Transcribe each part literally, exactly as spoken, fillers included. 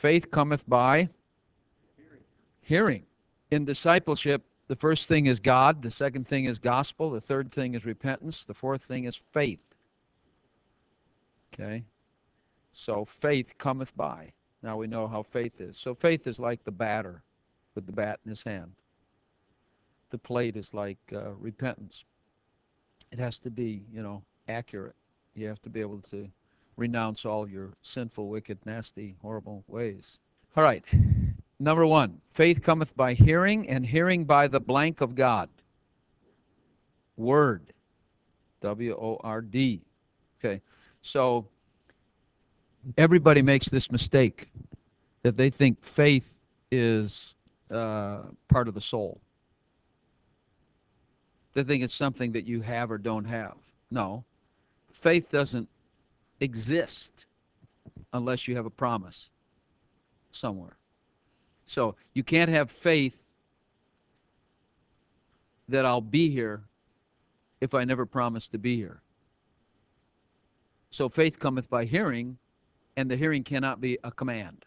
Faith cometh by hearing. In discipleship, the first thing is God, the second thing is gospel, the third thing is repentance, the fourth thing is faith. Okay? So faith cometh by. Now we know how faith is. So faith is like the batter with the bat in his hand. The plate is like uh, repentance. It has to be, you know, accurate. You have to be able to renounce all your sinful, wicked, nasty, horrible ways. All right. Number one, faith cometh by hearing, and hearing by the blank of God. Word. W O R D. Okay. So everybody makes this mistake that they think faith is uh, part of the soul. They think it's something that you have or don't have. No. Faith doesn't exist unless you have a promise somewhere. So you can't have faith that I'll be here if I never promise to be here. So faith cometh by hearing, and the hearing cannot be a command.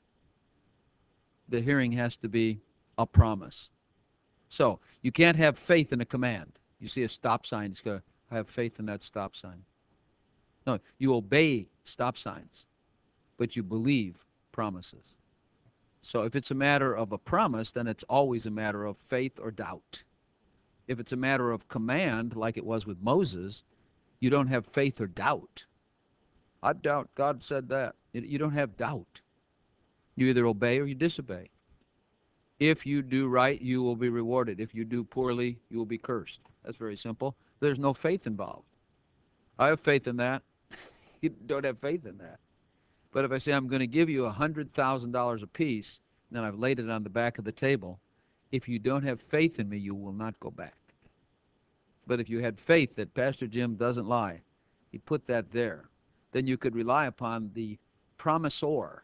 The hearing has to be a promise. So you can't have faith in a command. You see a stop sign, it's going to have faith in that stop sign. No, you obey stop signs, but you believe promises. So if it's a matter of a promise, then it's always a matter of faith or doubt. If it's a matter of command, like it was with Moses, you don't have faith or doubt. I doubt God said that. You don't have doubt. You either obey or you disobey. If you do right, you will be rewarded. If you do poorly, you will be cursed. That's very simple. There's no faith involved. I have faith in that. You don't have faith in that. But if I say I'm going to give you one hundred thousand dollars apiece, and then I've laid it on the back of the table, if you don't have faith in me, you will not go back. But if you had faith that Pastor Jim doesn't lie, he put that there, then you could rely upon the promisor.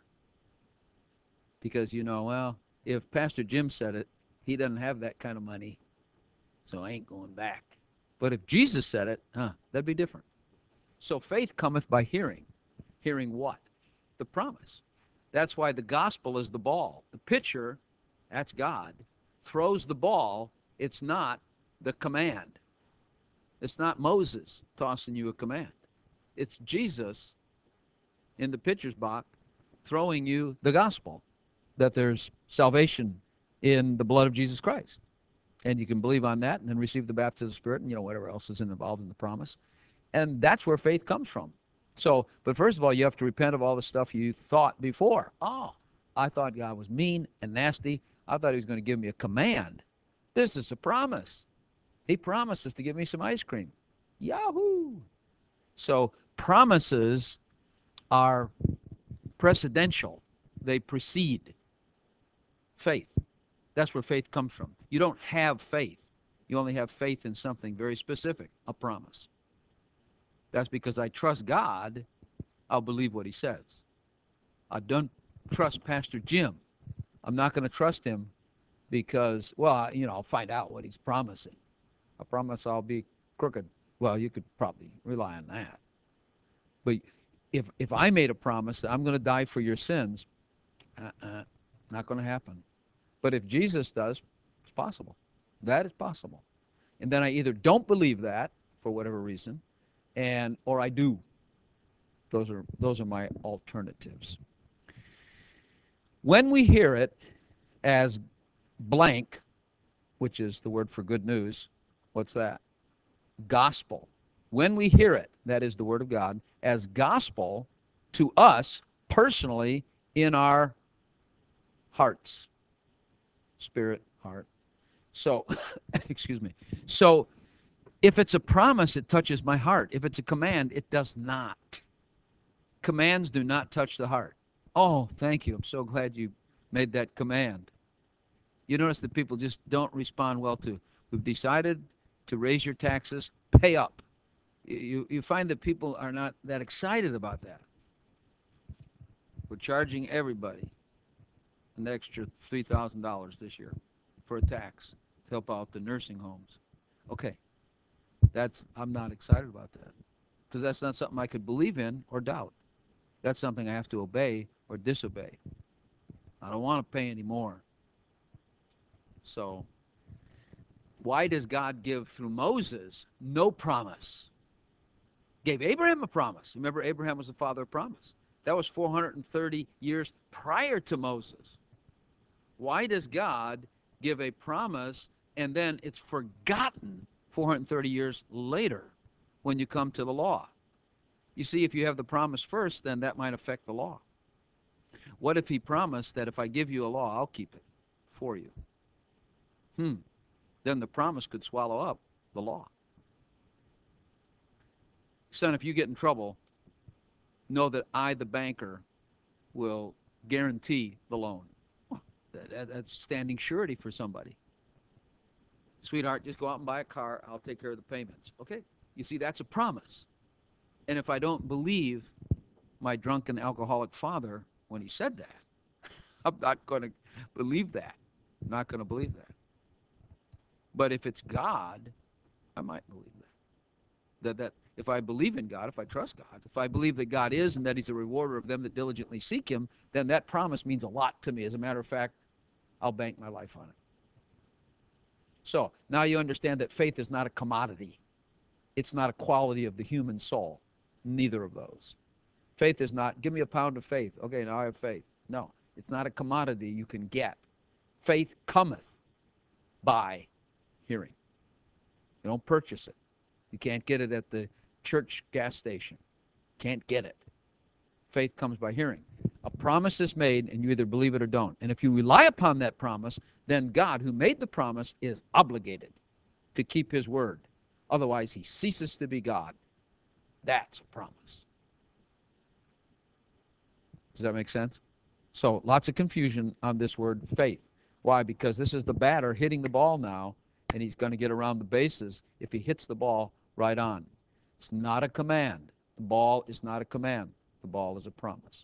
Because you know, well, if Pastor Jim said it, he doesn't have that kind of money, so I ain't going back. But if Jesus said it, huh, that'd be different. So faith cometh by hearing. Hearing what? The promise. That's why the gospel is the ball. The pitcher, that's God, throws the ball. It's not the command. It's not Moses tossing you a command. It's Jesus in the pitcher's box throwing you the gospel, that there's salvation in the blood of Jesus Christ. And you can believe on that and then receive the baptism of the Spirit and, you know, whatever else is involved in the promise. And that's where faith comes from. So, but first of all, you have to repent of all the stuff you thought before. Oh, I thought God was mean and nasty. I thought he was going to give me a command. This is a promise. He promises to give me some ice cream. Yahoo! So promises are precedential. They precede faith. That's where faith comes from. You don't have faith. You only have faith in something very specific, a promise. That's because I trust God, I'll believe what he says. I don't trust Pastor Jim. I'm not going to trust him because, well, you know, I'll find out what he's promising. I promise I'll be crooked. Well, you could probably rely on that. But if if I made a promise that I'm going to die for your sins, uh-uh, not going to happen. But if Jesus does, it's possible. That is possible. And then I either don't believe that for whatever reason, and or I do. Those are those are my alternatives. When we hear it as blank, which is the word for good news, what's that? Gospel. When we hear it, that is the word of God, as gospel to us personally in our hearts, spirit, heart. So, excuse me. So, if it's a promise, it touches my heart. If it's a command, it does not. Commands do not touch the heart. Oh, thank you. I'm so glad you made that command. You notice that people just don't respond well to, we've decided to raise your taxes, pay up. You, you find that people are not that excited about that. We're charging everybody an extra three thousand dollars this year for a tax to help out the nursing homes. Okay, that's I'm not excited about that because that's not something I could believe in or doubt. That's something I have to obey or disobey. I don't want to pay anymore. So why does God give through Moses no promise? Gave Abraham a promise. Remember, Abraham was the father of promise. That was four hundred thirty years prior to Moses. Why does God give a promise and then it's forgotten four hundred thirty years later when you come to the law? You see, if you have the promise first, then that might affect the law. What if he promised that if I give you a law, I'll keep it for you? Hmm. Then the promise could swallow up the law. Son, if you get in trouble, know that I, the banker, will guarantee the loan. Well, that, that's standing surety for somebody. Sweetheart, just go out and buy a car. I'll take care of the payments. Okay? You see, that's a promise. And if I don't believe my drunken alcoholic father when he said that, I'm not going to believe that. I'm not going to believe that. But if it's God, I might believe that. That, that if I believe in God, if I trust God, if I believe that God is and that he's a rewarder of them that diligently seek him, then that promise means a lot to me. As a matter of fact, I'll bank my life on it. So now you understand that faith is not a commodity. It's not a quality of the human soul. Neither of those. Faith is not, give me a pound of faith. Okay, now I have faith. No, it's not a commodity you can get. Faith cometh by hearing. You don't purchase it. You can't get it at the church gas station. Can't get it. Faith comes by hearing. A promise is made, and you either believe it or don't. And if you rely upon that promise, then God, who made the promise, is obligated to keep his word. Otherwise, he ceases to be God. That's a promise. Does that make sense? So lots of confusion on this word faith. Why? Because this is the batter hitting the ball now, and he's going to get around the bases if he hits the ball right on. It's not a command. The ball is not a command. The ball is a promise.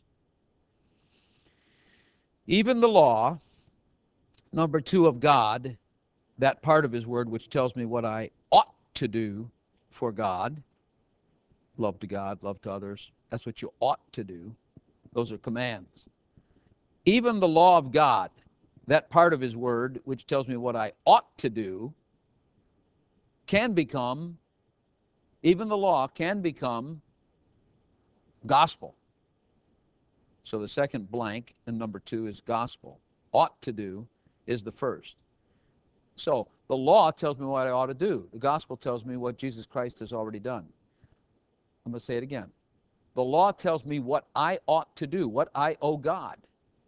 Even the law, number two, of God, that part of his word which tells me what I ought to do for God, love to God, love to others, that's what you ought to do. Those are commands. Even the law of God, that part of his word which tells me what I ought to do, can become, even the law can become gospel. So the second blank in number two is gospel. Ought to do is the first. So the law tells me what I ought to do. The gospel tells me what Jesus Christ has already done. I'm going to say it again. The law tells me what I ought to do, what I owe God.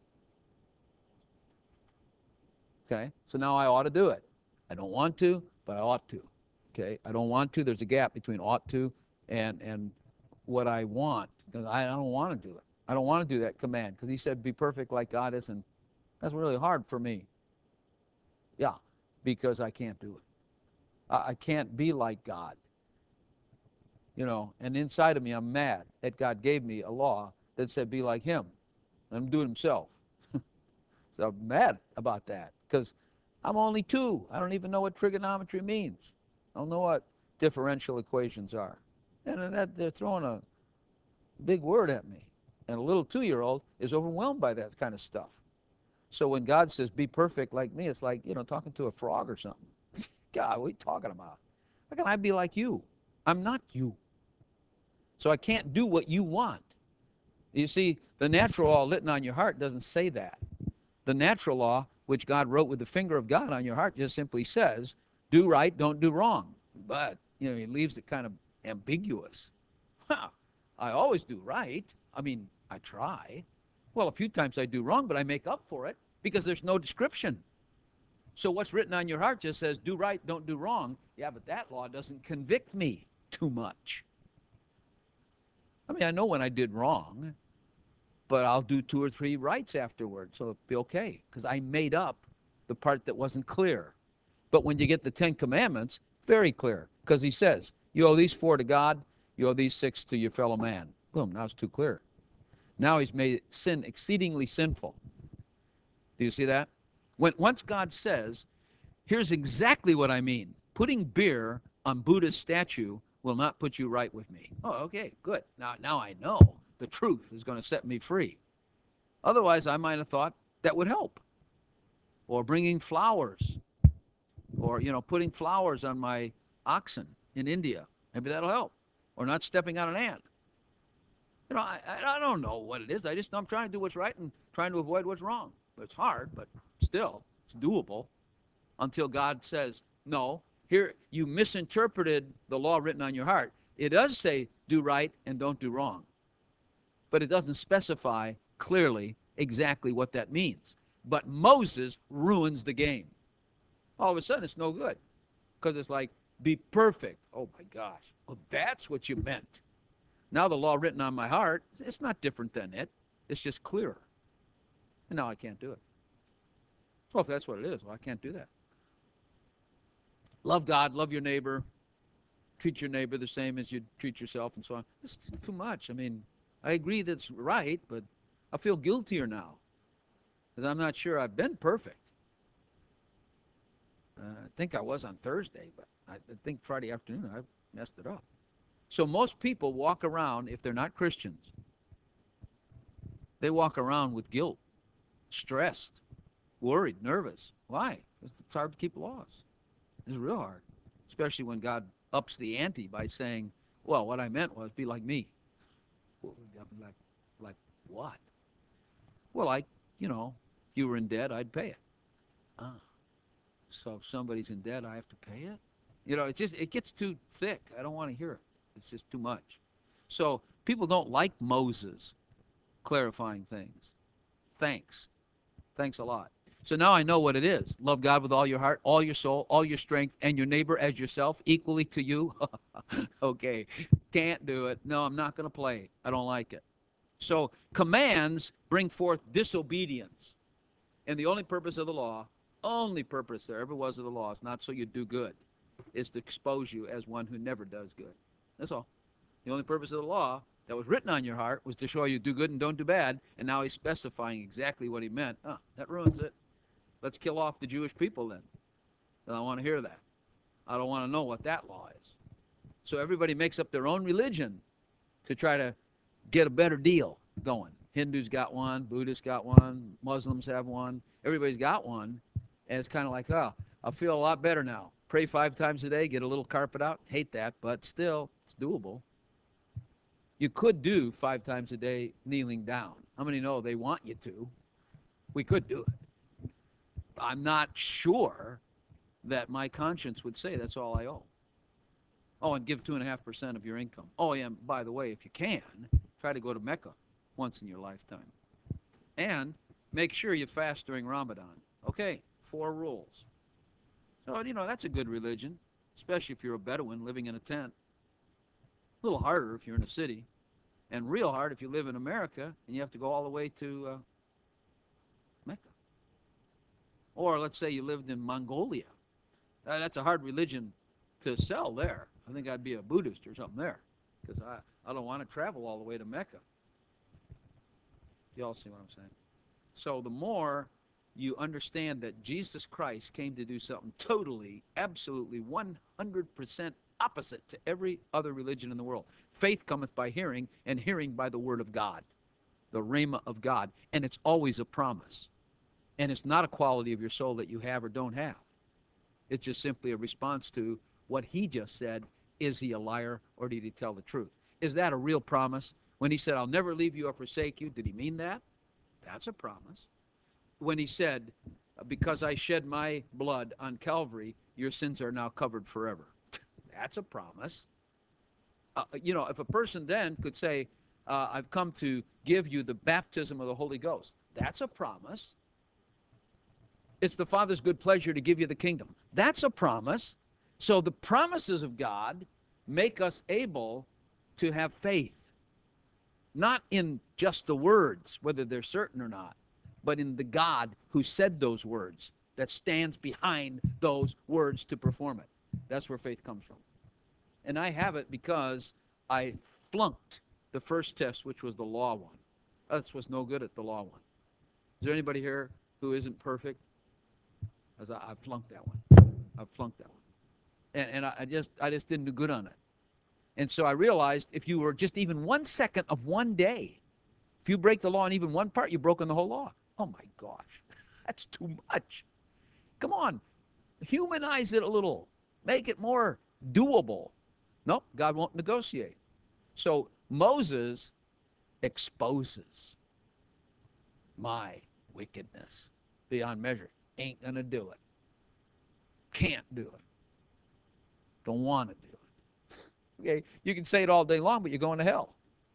Okay? So now I ought to do it. I don't want to, but I ought to. Okay? I don't want to. There's a gap between ought to and, and what I want, because I don't want to do it. I don't want to do that command, because he said, be perfect like God is, and that's really hard for me. Yeah, because I can't do it. I, I can't be like God. You know, and inside of me, I'm mad that God gave me a law that said be like him. I'm doing himself. So I'm mad about that, because I'm only two. I don't even know what trigonometry means. I don't know what differential equations are. And that, they're throwing a big word at me. And a little two-year-old is overwhelmed by that kind of stuff. So when God says, be perfect like me, it's like, you know, talking to a frog or something. God, what are you talking about? How can I be like you? I'm not you. So I can't do what you want. You see, the natural law written on your heart doesn't say that. The natural law, which God wrote with the finger of God on your heart, just simply says, do right, don't do wrong. But, you know, he leaves it kind of ambiguous. Huh, I always do right. I mean, I try. Well, a few times I do wrong, but I make up for it because there's no description. So what's written on your heart just says, do right, don't do wrong. Yeah, but that law doesn't convict me too much. I mean, I know when I did wrong, but I'll do two or three rights afterward, so it'll be okay, because I made up the part that wasn't clear. But when you get the Ten Commandments, very clear, because he says, you owe these four to God, you owe these six to your fellow man. Boom, now it's too clear. Now he's made sin exceedingly sinful. Do you see that? When, once God says, here's exactly what I mean. Putting beer on Buddha's statue will not put you right with me. Oh, okay, good. Now, now I know the truth is going to set me free. Otherwise, I might have thought, That would help. Or bringing flowers, or, you know, putting flowers on my oxen in India. Maybe that'll help. Or not stepping on an ant. You know, I, I don't know what it is. I just, I'm trying to do what's right and trying to avoid what's wrong. It's hard, but still, it's doable until God says, no, here, you misinterpreted the law written on your heart. It does say do right and don't do wrong, but it doesn't specify clearly exactly what that means. But Moses ruins the game. All of a sudden, it's no good because it's like, be perfect. Oh my gosh. Well, that's what you meant. Now the law written on my heart, it's not different than it. It's just clearer. And now I can't do it. Well, if that's what it is, well, I can't do that. Love God, love your neighbor, treat your neighbor the same as you treat yourself, and so on. It's too much. I mean, I agree that's right, but I feel guiltier now because I'm not sure I've been perfect. Uh, I think I was on Thursday, but I think Friday afternoon I messed it up. So most people walk around, if they're not Christians, they walk around with guilt, stressed, worried, nervous. Why? Because it's hard to keep laws. It's real hard, especially when God ups the ante by saying, well, what I meant was be like me. Well, like, like what? Well, like, you know, if you were in debt, I'd pay it. Ah, so if somebody's in debt, I have to pay it? You know, it's just, it gets too thick. I don't want to hear it. It's just too much. So people don't like Moses clarifying things. Thanks. Thanks a lot. So now I know what it is. Love God with all your heart, all your soul, all your strength, and your neighbor as yourself, equally to you. Okay, can't do it. No, I'm not going to play. I don't like it. So commands bring forth disobedience. And the only purpose of the law, only purpose there ever was of the law, is not so you do good, is to expose you as one who never does good. That's all. The only purpose of the law that was written on your heart was to show you do good and don't do bad, and now he's specifying exactly what he meant. Oh, that ruins it. Let's kill off the Jewish people then. I don't want to hear that. I don't want to know what that law is. So everybody makes up their own religion to try to get a better deal going. Hindus got one, Buddhists got one, Muslims have one. Everybody's got one, and it's kind of like, oh, I feel a lot better now. Pray five times a day, get a little carpet out. Hate that, but still, it's doable. You could do five times a day kneeling down. How many know they want you to? We could do it. I'm not sure that my conscience would say that's all I owe. Oh, and give two and a half percent of your income. Oh, yeah, and by the way, if you can, try to go to Mecca once in your lifetime. And make sure you fast during Ramadan. Okay, four rules. So, you know, that's a good religion, especially if you're a Bedouin living in a tent. A little harder if you're in a city, and real hard if you live in America and you have to go all the way to uh, Mecca. Or let's say you lived in Mongolia. Uh, that's a hard religion to sell there. I think I'd be a Buddhist or something there because I, I don't want to travel all the way to Mecca. You all see what I'm saying? So the more you understand that Jesus Christ came to do something totally, absolutely, one hundred percent opposite to every other religion in the world. Faith cometh by hearing, and hearing by the word of God, the rhema of God. And it's always a promise. And it's not a quality of your soul that you have or don't have. It's just simply a response to what he just said. Is he a liar, or did he tell the truth? Is that a real promise? When he said, I'll never leave you or forsake you, did he mean that? That's a promise. When he said, because I shed my blood on Calvary, your sins are now covered forever. That's a promise. Uh, you know, if a person then could say, uh, I've come to give you the baptism of the Holy Ghost, that's a promise. It's the Father's good pleasure to give you the kingdom. That's a promise. So the promises of God make us able to have faith, not in just the words, whether they're certain or not, but in the God who said those words, that stands behind those words to perform it. That's where faith comes from. And I have it because I flunked the first test, which was the law one. I was no good at the law one. Is there anybody here who isn't perfect? As I, I flunked that one. I flunked that one. And, and I, I just I just didn't do good on it. And so I realized if you were just even one second of one day, if you break the law in even one part, you've broken the whole law. Oh my gosh, that's too much. Come on, humanize it a little, make it more doable. Nope, God won't negotiate. So Moses exposes my wickedness beyond measure. Ain't gonna do it. Can't do it. Don't want to do it. Okay, you can say it all day long, but you're going to hell.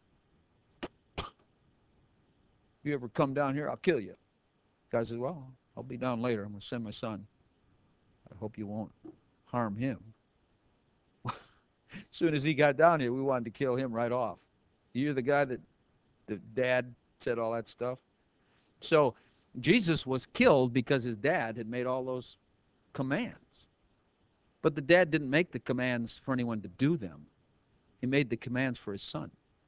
You ever come down here, I'll kill you. The guy says, well, I'll be down later. I'm going to send my son. I hope you won't harm him. As soon as he got down here, we wanted to kill him right off. You're the guy that the dad said all that stuff. So Jesus was killed because his dad had made all those commands. But the dad didn't make the commands for anyone to do them. He made the commands for his son.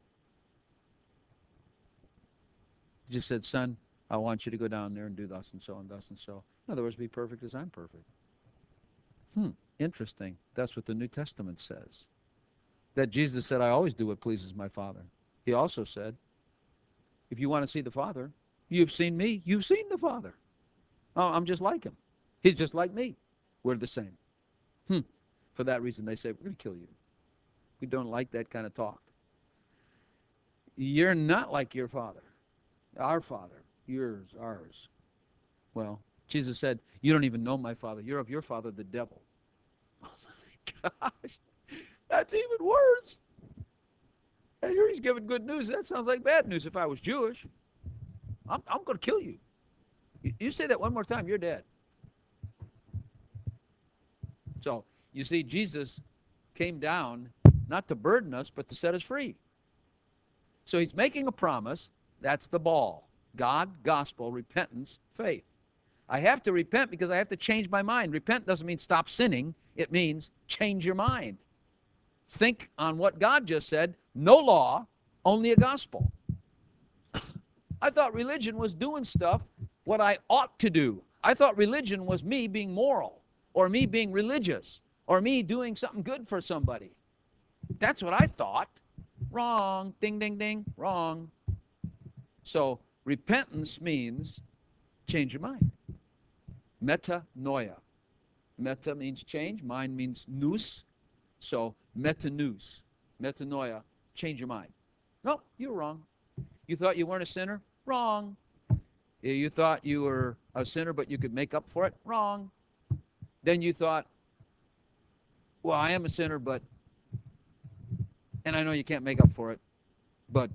He just said, son, I want you to go down there and do thus and so and thus and so. In other words, be perfect as I'm perfect. Hmm, interesting. That's what the New Testament says. That Jesus said, I always do what pleases my Father. He also said, if you want to see the Father, you've seen me, you've seen the Father. Oh, I'm just like him. He's just like me. We're the same. Hmm. For that reason, they say, we're going to kill you. We don't like that kind of talk. You're not like your Father. Our Father. Yours, ours. Well, Jesus said, you don't even know my Father. You're of your father, the devil. Oh, my gosh. That's even worse. And here he's giving good news. That sounds like bad news if I was Jewish. I'm, I'm going to kill you. you. You say that one more time, you're dead. So, you see, Jesus came down not to burden us, but to set us free. So he's making a promise. That's the ball. God, gospel, repentance, faith. I have to repent because I have to change my mind. Repent doesn't mean stop sinning. It means change your mind. Think on what God just said. No law, only a gospel. I thought religion was doing stuff what I ought to do. I thought religion was me being moral, or me being religious, or me doing something good for somebody. That's what I thought. Wrong. Ding, ding, ding. Wrong. So repentance means change your mind. Metanoia. Meta means change. Mind means nous. So metanous. Metanoia. Change your mind. No, you were wrong. You thought you weren't a sinner? Wrong. You thought you were a sinner, but you could make up for it? Wrong. Then you thought, well, I am a sinner, but, and I know you can't make up for it, but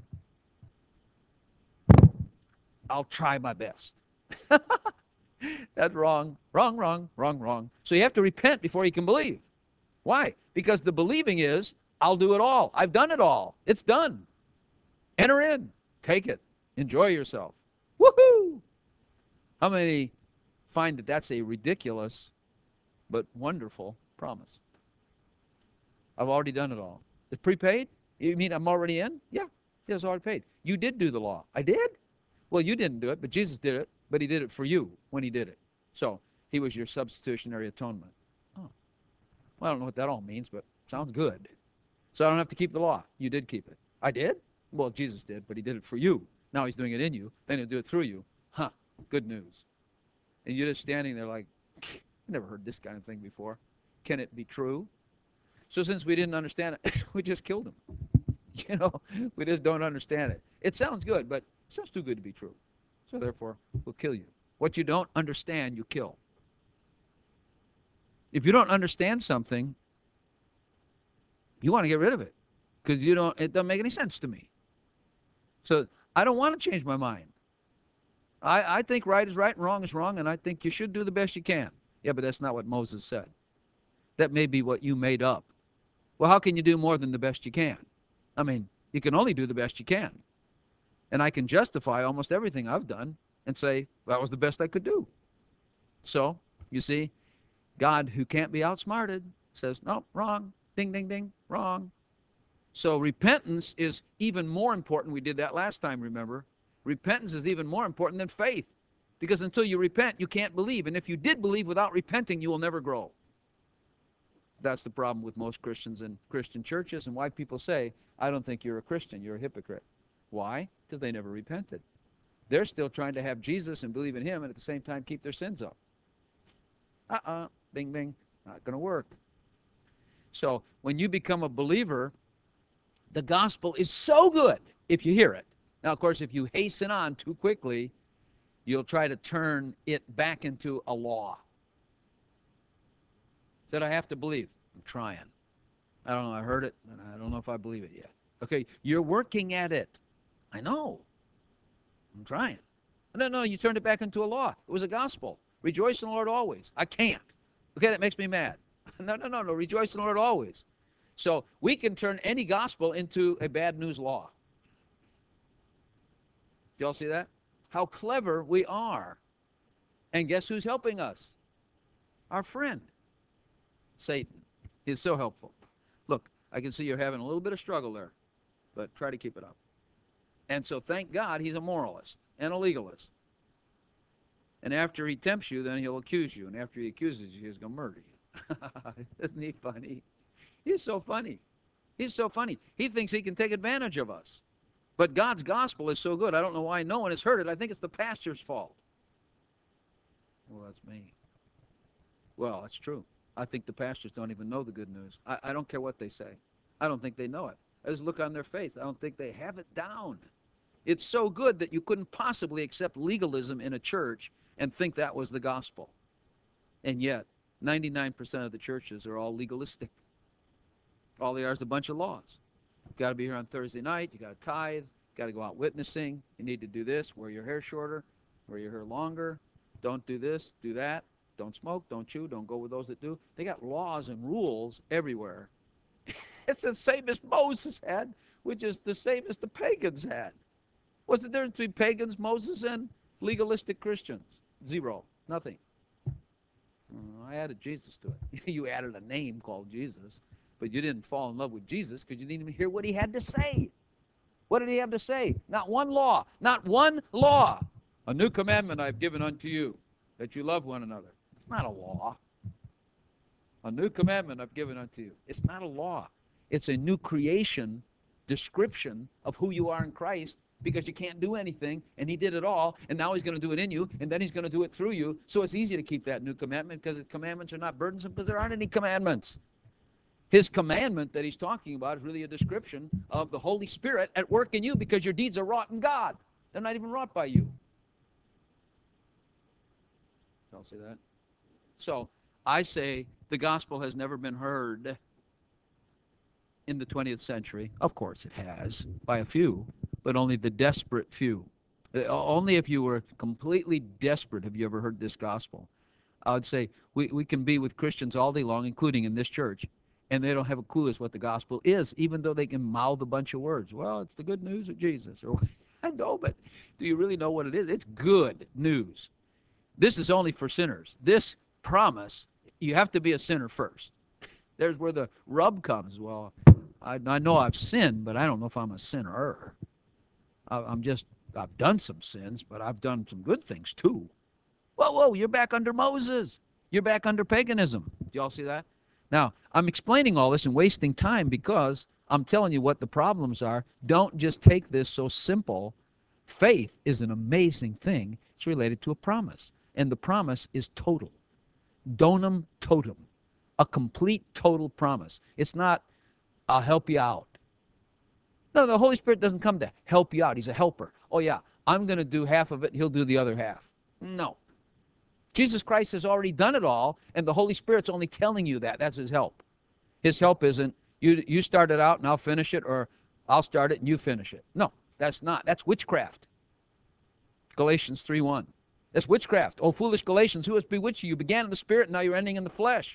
I'll try my best. That's wrong. Wrong, wrong, wrong, wrong. So you have to repent before you can believe. Why? Because the believing is, I'll do it all. I've done it all. It's done. Enter in. Take it. Enjoy yourself. Woohoo! How many find that that's a ridiculous but wonderful promise? I've already done it all. It's prepaid? You mean I'm already in? Yeah, it was already paid. You did do the law. I did? Well, you didn't do it, but Jesus did it, but he did it for you when he did it. So he was your substitutionary atonement. Oh, well, I don't know what that all means, but it sounds good. So I don't have to keep the law. You did keep it. I did? Well, Jesus did, but he did it for you. Now he's doing it in you. Then he'll do it through you. Huh, good news. And you're just standing there like, I've never heard this kind of thing before. Can it be true? So since we didn't understand it, we just killed him. You know, we just don't understand it. It sounds good, but it sounds too good to be true. So therefore, we'll kill you. What you don't understand, you kill. If you don't understand something, you want to get rid of it because you don't. It doesn't make any sense to me. So I don't want to change my mind. I, I think right is right and wrong is wrong, and I think you should do the best you can. Yeah, but that's not what Moses said. That may be what you made up. Well, how can you do more than the best you can? I mean, you can only do the best you can. And I can justify almost everything I've done and say, well, that was the best I could do. So, you see, God, who can't be outsmarted, says, no, wrong, ding, ding, ding, wrong. So repentance is even more important. We did that last time, remember? Repentance is even more important than faith. Because until you repent, you can't believe. And if you did believe without repenting, you will never grow. That's the problem with most Christians and Christian churches, and why people say, I don't think you're a Christian, you're a hypocrite. Why? Because they never repented. They're still trying to have Jesus and believe in him and at the same time keep their sins up. Uh-uh, bing, bing, not going to work. So when you become a believer, the gospel is so good if you hear it. Now, of course, if you hasten on too quickly, you'll try to turn it back into a law. That I have to believe. I'm trying. I don't know. I heard it, and I don't know if I believe it yet. Okay, you're working at it. I know. I'm trying. No, no, you turned it back into a law. It was a gospel. Rejoice in the Lord always. I can't. Okay, that makes me mad. No, no, no, no. Rejoice in the Lord always. So we can turn any gospel into a bad news law. Do y'all see that? How clever we are. And guess who's helping us? Our friend, Satan. He's so helpful. Look, I can see you're having a little bit of struggle there, but try to keep it up. And so thank God he's a moralist and a legalist. And after he tempts you, then he'll accuse you. And after he accuses you, he's going to murder you. Isn't he funny? He's so funny. He's so funny. He thinks he can take advantage of us. But God's gospel is so good. I don't know why no one has heard it. I think it's the pastor's fault. Well, that's me. Well, that's true. I think the pastors don't even know the good news. I, I don't care what they say. I don't think they know it. I just look on their face. I don't think they have it down. It's so good that you couldn't possibly accept legalism in a church and think that was the gospel. And yet, ninety-nine percent of the churches are all legalistic. All they are is a bunch of laws. You've got to be here on Thursday night. You've got to tithe. You've got to go out witnessing. You need to do this. Wear your hair shorter. Wear your hair longer. Don't do this. Do that. Don't smoke. Don't chew. Don't go with those that do. They got laws and rules everywhere. It's the same as Moses had, which is the same as the pagans had. What's the difference between pagans, Moses, and legalistic Christians? Zero. Nothing. I added Jesus to it. You added a name called Jesus, but you didn't fall in love with Jesus because you didn't even hear what he had to say. What did he have to say? Not one law. Not one law. A new commandment I've given unto you, that you love one another. It's not a law. A new commandment I've given unto you. It's not a law. It's a new creation description of who you are in Christ, because you can't do anything, and he did it all, and now he's going to do it in you, and then he's going to do it through you. So it's easy to keep that new commandment because the commandments are not burdensome, because there aren't any commandments. His commandment that he's talking about is really a description of the Holy Spirit at work in you, because your deeds are wrought in God. They're not even wrought by you. Y'all see that? So I say the gospel has never been heard in the twentieth century. Of course it has, by a few, but only the desperate few. Only if you were completely desperate have you ever heard this gospel. I would say we, we can be with Christians all day long, including in this church, and they don't have a clue as what the gospel is, even though they can mouth a bunch of words. Well, it's the good news of Jesus. Or I know, but do you really know what it is? It's good news. This is only for sinners. This promise, you have to be a sinner first. There's where the rub comes. Well, I, I know I've sinned, but I don't know if I'm a sinner. I, I'm just, I've done some sins, but I've done some good things too. Whoa, whoa, you're back under Moses. You're back under paganism. Do y'all see that? Now, I'm explaining all this and wasting time because I'm telling you what the problems are. Don't just take this so simple. Faith is an amazing thing. It's related to a promise, and the promise is total. Donum totum. A complete, total promise. It's not, I'll help you out. No, the Holy Spirit doesn't come to help you out. He's a helper. Oh, yeah, I'm going to do half of it. He'll do the other half. No. Jesus Christ has already done it all, and the Holy Spirit's only telling you that. That's his help. His help isn't, you, you start it out and I'll finish it, or I'll start it and you finish it. No, that's not. That's witchcraft. Galatians three one. That's witchcraft. Oh, foolish Galatians, who has bewitched you? You began in the Spirit, and now you're ending in the flesh.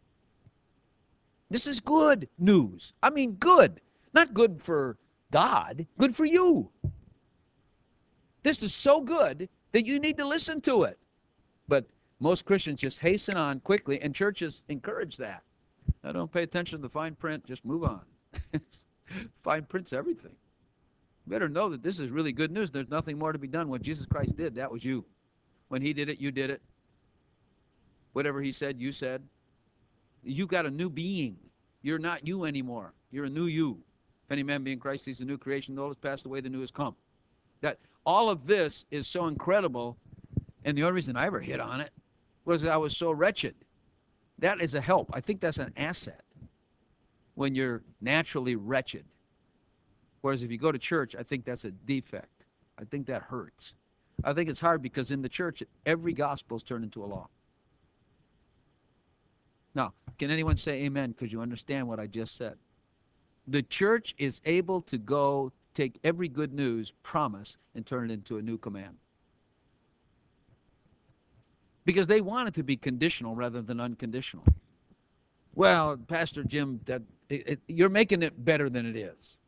This is good news. I mean, good. Not good for God, good for you. This is so good that you need to listen to it. But most Christians just hasten on quickly, and churches encourage that. Now, don't pay attention to the fine print. Just move on. Fine print's everything. You better know that this is really good news. There's nothing more to be done. What Jesus Christ did, that was you. When he did it, you did it. Whatever he said, you said. You got a new being. You're not you anymore. You're a new you. If any man be in Christ, he's a new creation. The old has passed away, the new has come. That all of this is so incredible, and the only reason I ever hit on it was that I was so wretched. That is a help. I think that's an asset when you're naturally wretched. Whereas if you go to church, I think that's a defect. I think that hurts. I think it's hard because in the church, every gospel is turned into a law. Now, can anyone say amen because you understand what I just said? The church is able to go take every good news promise and turn it into a new command. Because they want it to be conditional rather than unconditional. Well, Pastor Jim, that it, it, you're making it better than it is.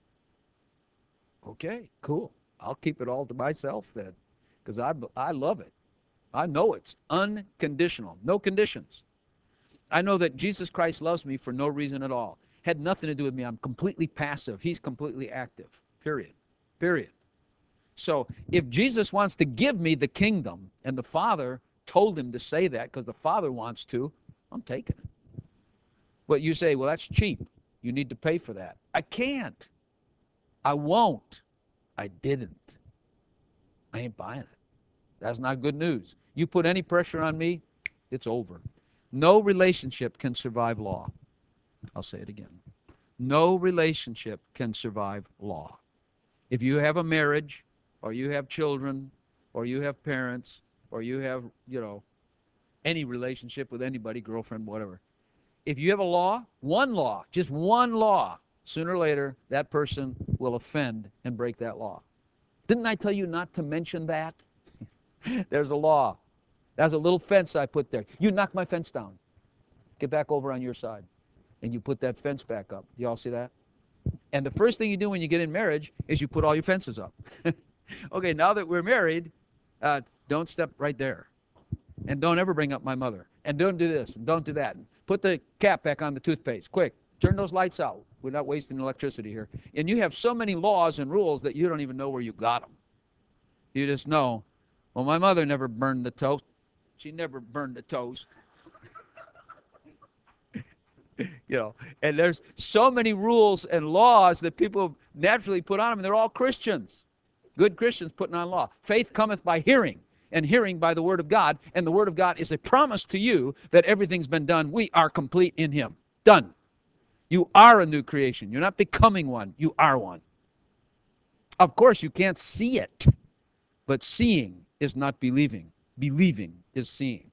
Okay, cool. I'll keep it all to myself then, because I, I love it. I know it's unconditional, no conditions. I know that Jesus Christ loves me for no reason at all. Had nothing to do with me. I'm completely passive. He's completely active, period, period. So if Jesus wants to give me the kingdom, and the Father told him to say that because the Father wants to, I'm taking it. But you say, well, that's cheap. You need to pay for that. I can't. I won't. I didn't. I ain't buying it. That's not good news. You put any pressure on me, it's over. No relationship can survive law. I'll say it again. No relationship can survive law. If you have a marriage, or you have children, or you have parents, or you have, you know, any relationship with anybody, girlfriend, whatever. If you have a law, one law, just one law, sooner or later, that person will offend and break that law. Didn't I tell you not to mention that? There's a law. That's a little fence I put there. You knock my fence down. Get back over on your side. And you put that fence back up. Do y'all see that? And the first thing you do when you get in marriage is you put all your fences up. Okay, now that we're married, uh, don't step right there. And don't ever bring up my mother. And don't do this, and don't do that. Put the cap back on the toothpaste. Quick, turn those lights out. We're not wasting electricity here. And you have so many laws and rules that you don't even know where you got them. You just know, well, my mother never burned the toast. She never burned the toast. You know, and there's so many rules and laws that people naturally put on them, and they're all Christians. Good Christians putting on law. Faith cometh by hearing, and hearing by the word of God, and the word of God is a promise to you that everything's been done. We are complete in him. Done. You are a new creation. You're not becoming one. You are one. Of course, you can't see it, but seeing is not believing. Believing is seeing.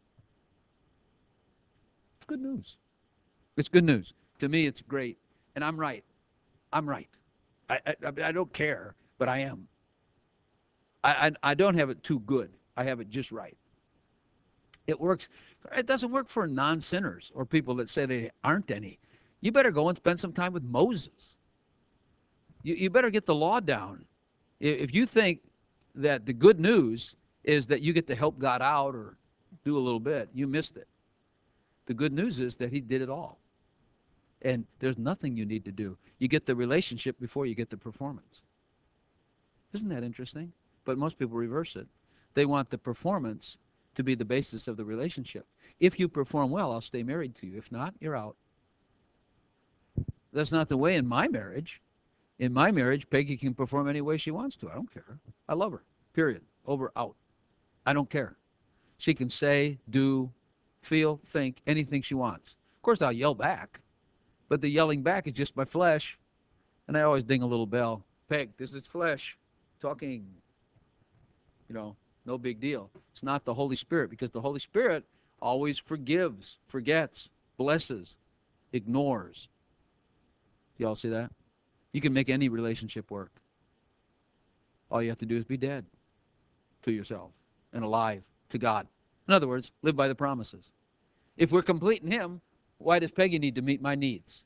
It's good news. It's good news. To me, it's great. And I'm right. I'm right. I, I, I don't care, but I am. I, I, I don't have it too good. I have it just right. It works. It doesn't work for non-sinners or people that say they aren't any. You better go and spend some time with Moses. You, you better get the law down. If you think that the good news is that you get to help God out or do a little bit, you missed it. The good news is that he did it all. And there's nothing you need to do. You get the relationship before you get the performance. Isn't that interesting? But most people reverse it. They want the performance to be the basis of the relationship. If you perform well, I'll stay married to you. If not, you're out. That's not the way in my marriage. In my marriage, Peggy can perform any way she wants to. I don't care. I love her. Period. Over, out. I don't care. She can say, do, feel, think anything she wants. Of course, I'll yell back. But the yelling back is just my flesh. And I always ding a little bell. Peg, this is flesh talking. You know, no big deal. It's not the Holy Spirit, because the Holy Spirit always forgives, forgets, blesses, ignores. Y'all see that? You can make any relationship work. All you have to do is be dead to yourself and alive to God. In other words, live by the promises. If we're complete in him, why does Peggy need to meet my needs?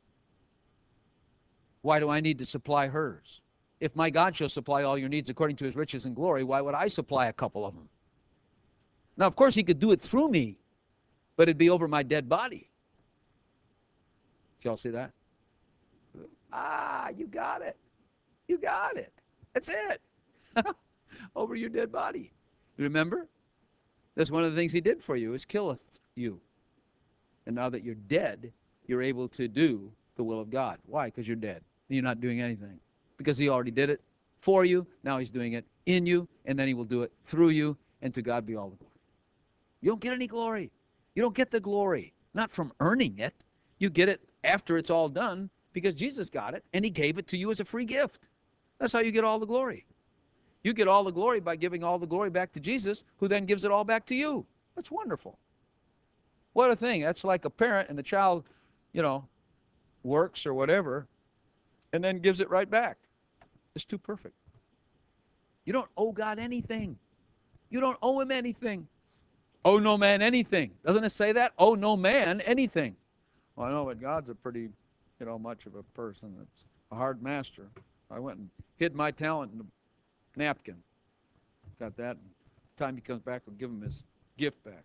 Why do I need to supply hers? If my God shall supply all your needs according to his riches and glory, why would I supply a couple of them? Now, of course, he could do it through me, but it'd be over my dead body. Did y'all see that? Ah, you got it. You got it. That's it. Over your dead body. Remember? That's one of the things he did for you, is killeth you. And now that you're dead, you're able to do the will of God. Why? Because you're dead. You're not doing anything. Because he already did it. for you. Now he's doing it in you, and then he will do it through you, and to God be all the glory. You don't get any glory. You don't get the glory, not from earning it. You get it after it's all done because Jesus got it, and he gave it to you as a free gift. That's how you get all the glory. You get all the glory by giving all the glory back to Jesus, who then gives it all back to you. That's wonderful. What a thing. That's like a parent and the child, you know, works or whatever, and then gives it right back. It's too perfect. You don't owe God anything. You don't owe him anything. Owe no man anything. Doesn't it say that? Owe no man anything. Well, I know, but God's a pretty, you know, much of a person that's a hard master. I went and hid my talent in a napkin. Got that. Time he comes back, I'll give him his gift back.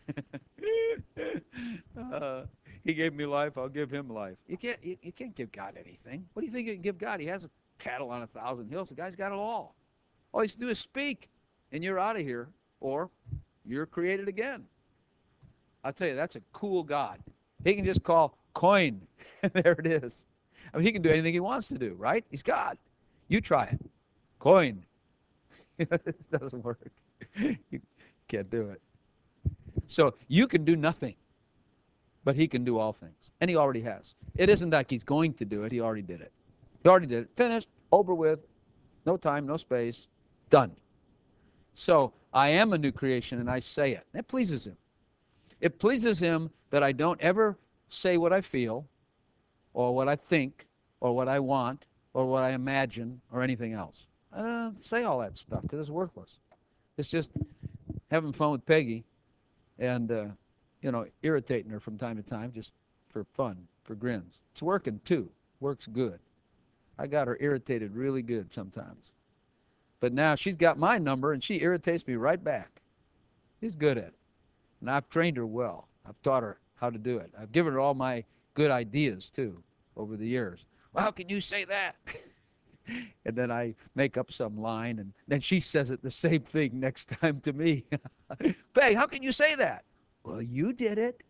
uh, he gave me life, I'll give him life. You can't, you, you can't give God anything. What do you think you can give God? He has a cattle on a thousand hills. The guy's got it all. All he has to do is speak, and you're out of here, or you're created again. I'll tell you, that's a cool God. He can just call coin, and there it is. I mean, he can do anything he wants to do, right? He's God. You try it. Coin. It doesn't work. You can't do it. So you can do nothing, but he can do all things, and he already has. It isn't like he's going to do it. He already did it. He already did it. Finished. Over with. No time, no space. Done. So I am a new creation, and I say it. It pleases him. It pleases him that I don't ever say what I feel or what I think or what I want or what I imagine or anything else. I don't say all that stuff because it's worthless. It's just having fun with Peggy and, uh, you know, irritating her from time to time just for fun, for grins. It's working, too. Works good. I got her irritated really good sometimes. But now she's got my number, and she irritates me right back. She's good at it. And I've trained her well. I've taught her how to do it. I've given her all my good ideas, too, over the years. Well, how can you say that? And then I make up some line, and then she says it the same thing next time to me. Peg, how can you say that? Well, you did it.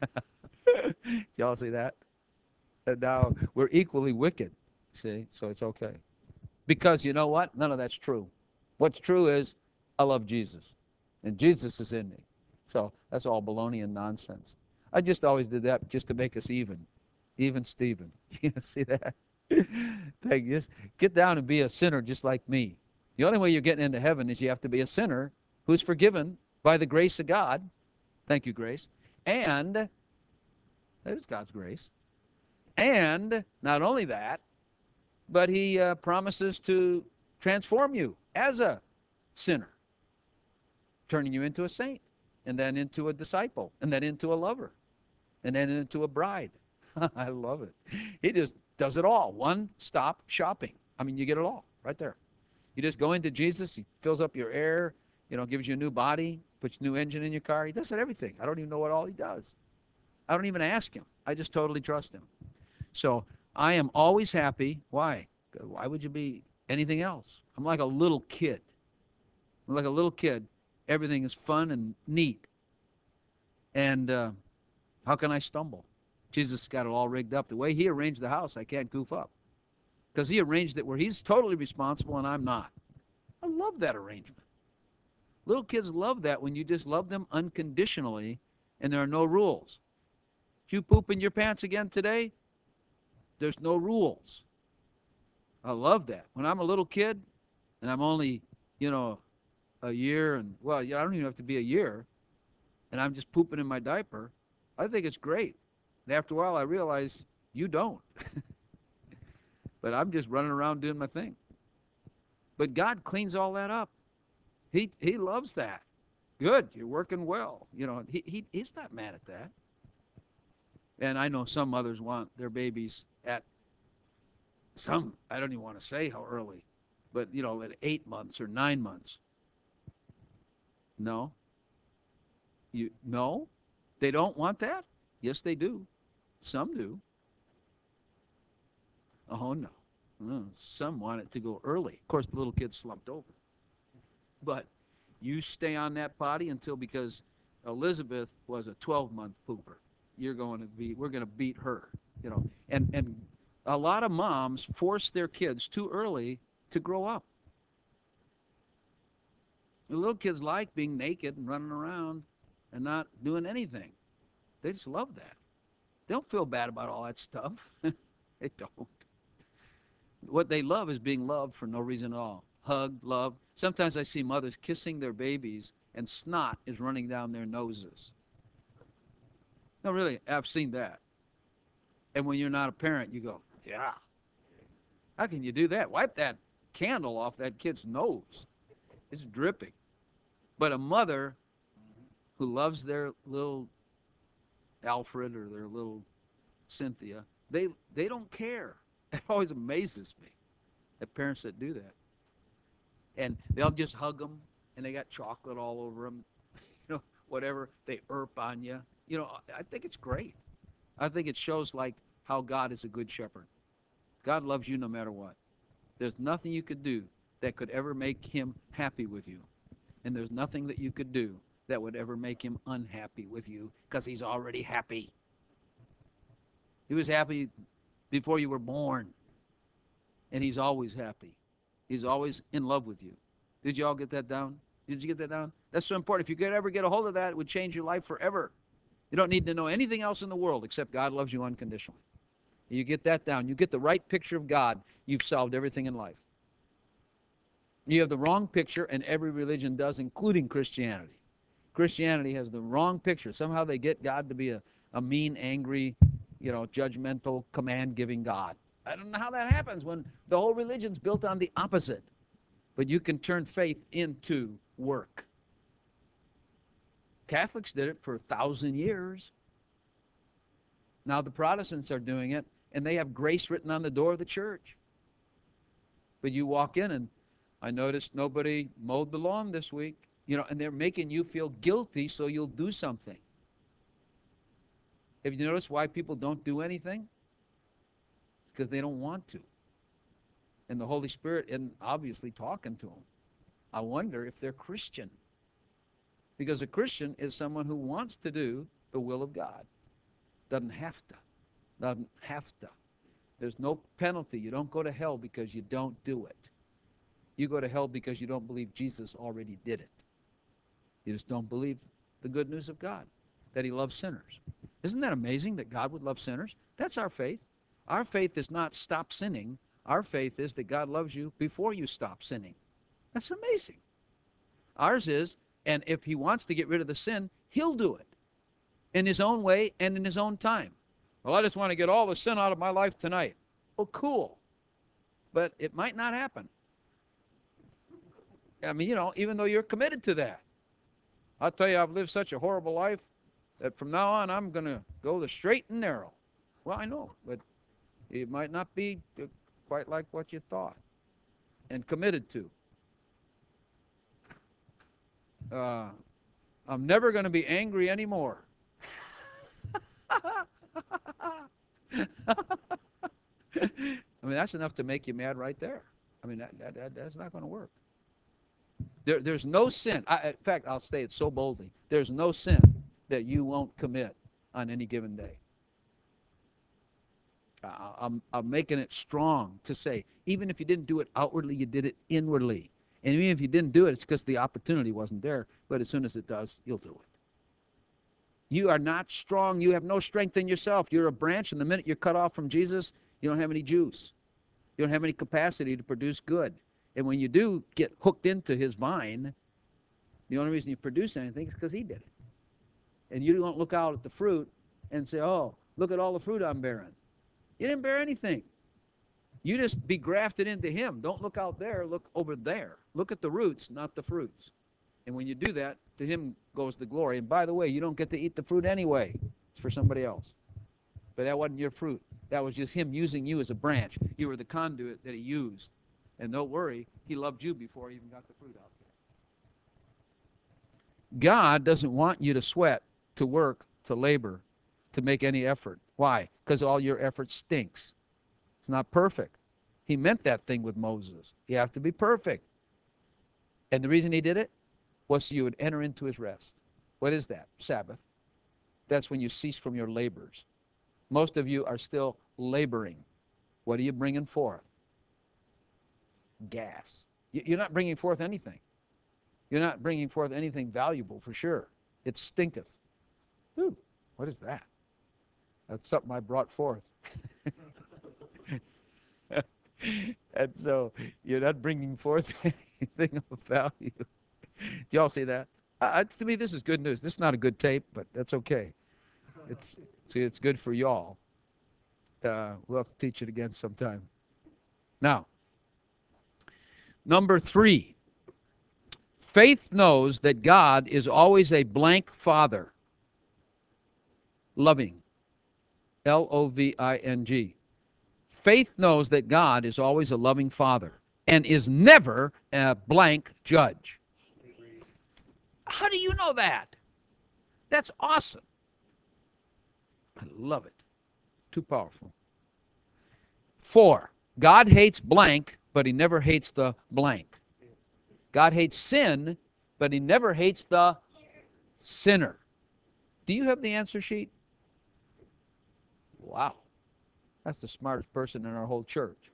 Y'all see that? And now we're equally wicked, see? So it's okay. Because you know what? None of that's true. What's true is I love Jesus, and Jesus is in me. So that's all baloney and nonsense. I just always did that just to make us even. Even Stephen. You see that? Peg, just get down and be a sinner just like me. The only way you're getting into heaven is you have to be a sinner who's forgiven by the grace of God. Thank you, Grace. And that is God's grace. And not only that, but he uh, promises to transform you as a sinner, turning you into a saint, and then into a disciple, and then into a lover, and then into a bride. I love it. He just does it all. One-stop shopping. I mean, you get it all right there. You just go into Jesus. He fills up your air, you know, gives you a new body, puts a new engine in your car. He does everything. I don't even know what all he does. I don't even ask him. I just totally trust him. So I am always happy. Why? Why would you be anything else? I'm like a little kid. I'm like a little kid. Everything is fun and neat. And uh, how can I stumble? Jesus got it all rigged up. The way he arranged the house, I can't goof up. Because he arranged it where he's totally responsible and I'm not. I love that arrangement. Little kids love that when you just love them unconditionally and there are no rules. Did you poop in your pants again today? There's no rules. I love that. When I'm a little kid and I'm only, you know, a year and, well, yeah, I don't even have to be a year, and I'm just pooping in my diaper, I think it's great. And after a while, I realize you don't. But I'm just running around doing my thing. But God cleans all that up. He he loves that. Good, you're working well. You know, he, he he's not mad at that. And I know some mothers want their babies at some, I don't even want to say how early, but, you know, at eight months or nine months. No. You no? They don't want that? Yes, they do. Some do. Oh, no. Mm, some want it to go early. Of course, the little kid slumped over. But you stay on that potty until, because Elizabeth was a twelve-month pooper. You're going to be, we're going to beat her, you know. And and a lot of moms force their kids too early to grow up. The little kids like being naked and running around and not doing anything. They just love that. They don't feel bad about all that stuff. They don't. What they love is being loved for no reason at all. Hugged, loved. Sometimes I see mothers kissing their babies and snot is running down their noses. No, really, I've seen that. And when you're not a parent, you go, yeah. How can you do that? Wipe that candle off that kid's nose. It's dripping. But a mother who loves their little Alfred or their little Cynthia, they they don't care. It always amazes me, the parents that do that. And they'll just hug them, and they got chocolate all over them, you know, whatever. They erp on you. You know, I think it's great. I think it shows like how God is a good shepherd. God loves you no matter what. There's nothing you could do that could ever make him happy with you. And there's nothing that you could do that would ever make him unhappy with you because he's already happy. He was happy before you were born, and he's always happy. He's always in love with you. Did you all get that down? Did you get that down? That's so important. If you could ever get a hold of that, it would change your life forever. You don't need to know anything else in the world except God loves you unconditionally. You get that down. You get the right picture of God, you've solved everything in life. You have the wrong picture, and every religion does, including Christianity. Christianity has the wrong picture. Somehow they get God to be a, a mean, angry, you know, judgmental, command-giving God. I don't know how that happens when the whole religion's built on the opposite. But you can turn faith into work. Catholics did it for a thousand years. Now the Protestants are doing it, and they have grace written on the door of the church. But you walk in, and I noticed nobody mowed the lawn this week. You know, and they're making you feel guilty so you'll do something. Have you noticed why people don't do anything? Because they don't want to. And the Holy Spirit isn't obviously talking to them. I wonder if they're Christian. Because a Christian is someone who wants to do the will of God. Doesn't have to. Doesn't have to. There's no penalty. You don't go to hell because you don't do it. You go to hell because you don't believe Jesus already did it. You just don't believe the good news of God, that he loves sinners. Isn't that amazing that God would love sinners? That's our faith. Our faith is not stop sinning. Our faith is that God loves you before you stop sinning. That's amazing. Ours is, and if he wants to get rid of the sin, he'll do it in his own way and in his own time. Well, I just want to get all the sin out of my life tonight. Well, cool. But it might not happen. I mean, you know, even though you're committed to that. I'll tell you, I've lived such a horrible life that from now on I'm going to go the straight and narrow. Well, I know, but it might not be quite like what you thought and committed to. Uh, I'm never going to be angry anymore. I mean, that's enough to make you mad right there. I mean, that, that, that that's not going to work. There, there's no sin. I, in fact, I'll say it so boldly. There's no sin that you won't commit on any given day. Uh, I'm, I'm making it strong to say, even if you didn't do it outwardly, you did it inwardly. And even if you didn't do it, it's because the opportunity wasn't there. But as soon as it does, you'll do it. You are not strong. You have no strength in yourself. You're a branch, and the minute you're cut off from Jesus, you don't have any juice. You don't have any capacity to produce good. And when you do get hooked into his vine, the only reason you produce anything is because he did it. And you don't look out at the fruit and say, oh, look at all the fruit I'm bearing. You didn't bear anything. You just be grafted into him. Don't look out there. Look over there. Look at the roots, not the fruits. And when you do that, to him goes the glory. And by the way, you don't get to eat the fruit anyway. It's for somebody else. But that wasn't your fruit. That was just him using you as a branch. You were the conduit that he used. And don't worry, he loved you before he even got the fruit out there. God doesn't want you to sweat, to work, to labor, to make any effort. Why? Because all your effort stinks. It's not perfect. He meant that thing with Moses. You have to be perfect. And the reason he did it was so you would enter into his rest. What is that? Sabbath. That's when you cease from your labors. Most of you are still laboring. What are you bringing forth? Gas. You're not bringing forth anything. You're not bringing forth anything valuable for sure. It stinketh. Ooh, what is that? That's something I brought forth. And so you're not bringing forth anything of value. Do y'all see that? Uh, to me, this is good news. This is not a good tape, but that's okay. It's see, it's good for y'all. Uh, we'll have to teach it again sometime. Now, number three, faith knows that God is always a blank father, loving, L O V I N G. Faith knows that God is always a loving father and is never a blank judge. How do you know that? That's awesome. I love it. Too powerful. Four, God hates blank, but he never hates the blank. God hates sin, but he never hates the sinner. Do you have the answer sheet? Wow. That's the smartest person in our whole church.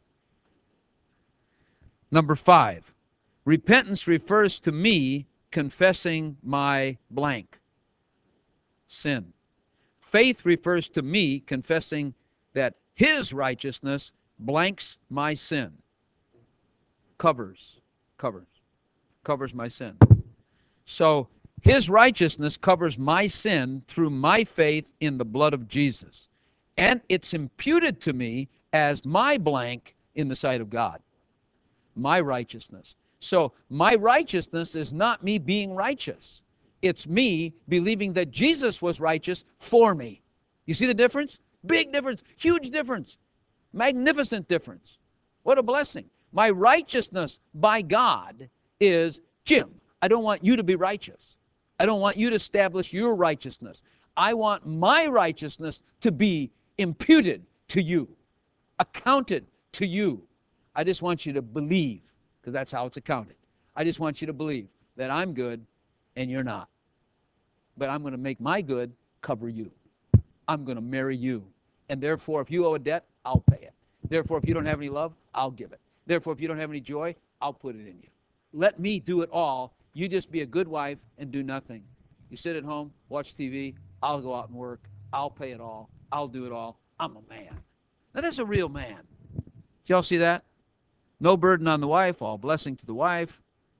Number five, repentance refers to me confessing my blank, sin. Faith refers to me confessing that his righteousness blanks my sin, covers, covers, covers my sin. So his righteousness covers my sin through my faith in the blood of Jesus. And it's imputed to me as my blank in the sight of God, my righteousness. So my righteousness is not me being righteous. It's me believing that Jesus was righteous for me. You see the difference? Big difference, huge difference, magnificent difference. What a blessing. My righteousness by God is, Jim, I don't want you to be righteous. I don't want you to establish your righteousness. I want my righteousness to be imputed to you, accounted to you. I just want you to believe, because that's how it's accounted. I just want you to believe that I'm good and you're not. But I'm going to make my good cover you. I'm going to marry you. And therefore, if you owe a debt, I'll pay it. Therefore, if you don't have any love, I'll give it. Therefore, if you don't have any joy, I'll put it in you. Let me do it all. You just be a good wife and do nothing. You sit at home, watch T V, I'll go out and work. I'll pay it all. I'll do it all. I'm a man. Now, that's a real man. Do y'all see that? No burden on the wife, all blessing to the wife.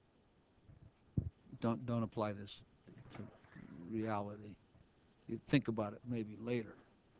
Don't, don't apply this to reality. You think about it maybe later.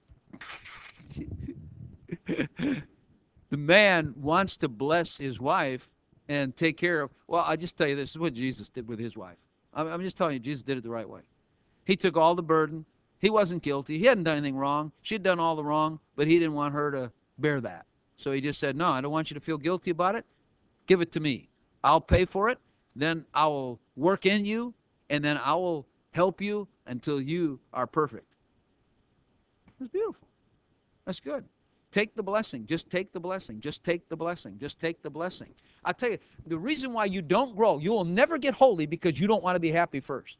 The man wants to bless his wife and take care of, well, I just tell you, this is what Jesus did with his wife. I'm, I'm just telling you, Jesus did it the right way. He took all the burden. He wasn't guilty. He hadn't done anything wrong. She had done all the wrong, but he didn't want her to bear that. So he just said, no, I don't want you to feel guilty about it. Give it to me. I'll pay for it. Then I will work in you, and then I will help you until you are perfect. It's beautiful. That's good. Take the blessing. Just take the blessing. Just take the blessing. Just take the blessing. I tell you, the reason why you don't grow, you will never get holy because you don't want to be happy first.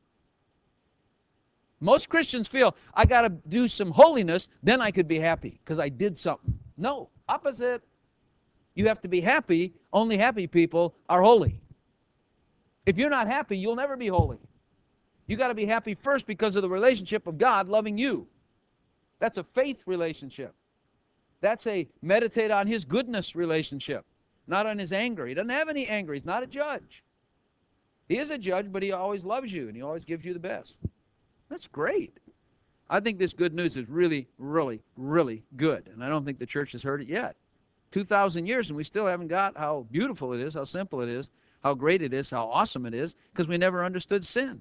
Most Christians feel, I got to do some holiness, then I could be happy because I did something. No, opposite. You have to be happy. Only happy people are holy. If you're not happy, you'll never be holy. You got to be happy first because of the relationship of God loving you. That's a faith relationship. That's a meditate on his goodness relationship, not on his anger. He doesn't have any anger. He's not a judge. He is a judge, but he always loves you, and he always gives you the best. That's great. I think this good news is really, really, really good, and I don't think the church has heard it yet. two thousand years, and we still haven't got how beautiful it is, how simple it is, how great it is, how awesome it is, because we never understood sin.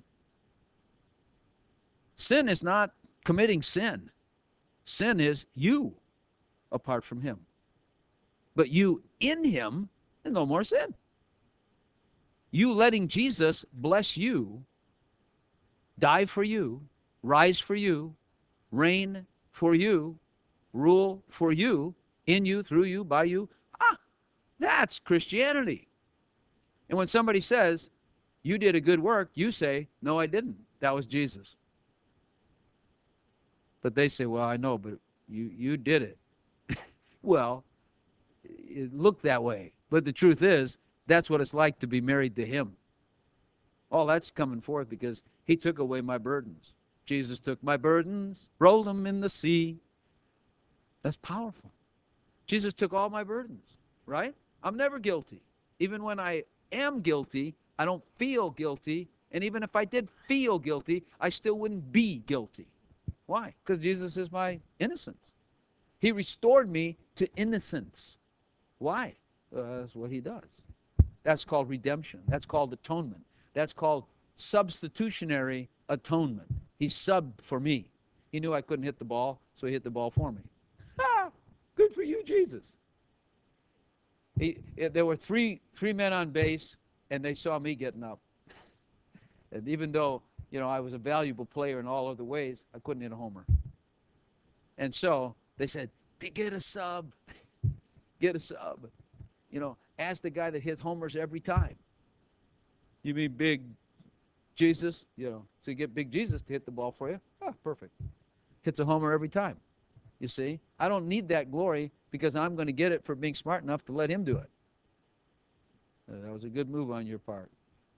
Sin is not committing sin. Sin is you apart from him. But you in him, there's no more sin. You letting Jesus bless you, die for you, rise for you, reign for you, rule for you, in you, through you, by you. Ah, that's Christianity. And when somebody says, you did a good work, you say, no, I didn't. That was Jesus. But they say, well, I know, but you, you did it. Well, it looked that way. But the truth is, that's what it's like to be married to him. All that's coming forth because he took away my burdens. Jesus took my burdens, rolled them in the sea. That's powerful. Jesus took all my burdens, right? I'm never guilty. Even when I am guilty, I don't feel guilty. And even if I did feel guilty, I still wouldn't be guilty. Why? Because Jesus is my innocence. He restored me to innocence. Why? Uh, that's what he does. That's called redemption. That's called atonement. That's called substitutionary atonement. He subbed for me. He knew I couldn't hit the ball, so he hit the ball for me. Ah, good for you, Jesus. He, there were three three men on base, and they saw me getting up. And even though, you know, I was a valuable player in all other ways, I couldn't hit a homer. And so they said, get a sub. Get a sub. You know, ask the guy that hits homers every time. You mean Big Jesus? You know, so you get Big Jesus to hit the ball for you. Ah, perfect. Hits a homer every time. You see? I don't need that glory because I'm going to get it for being smart enough to let him do it. Uh, that was a good move on your part.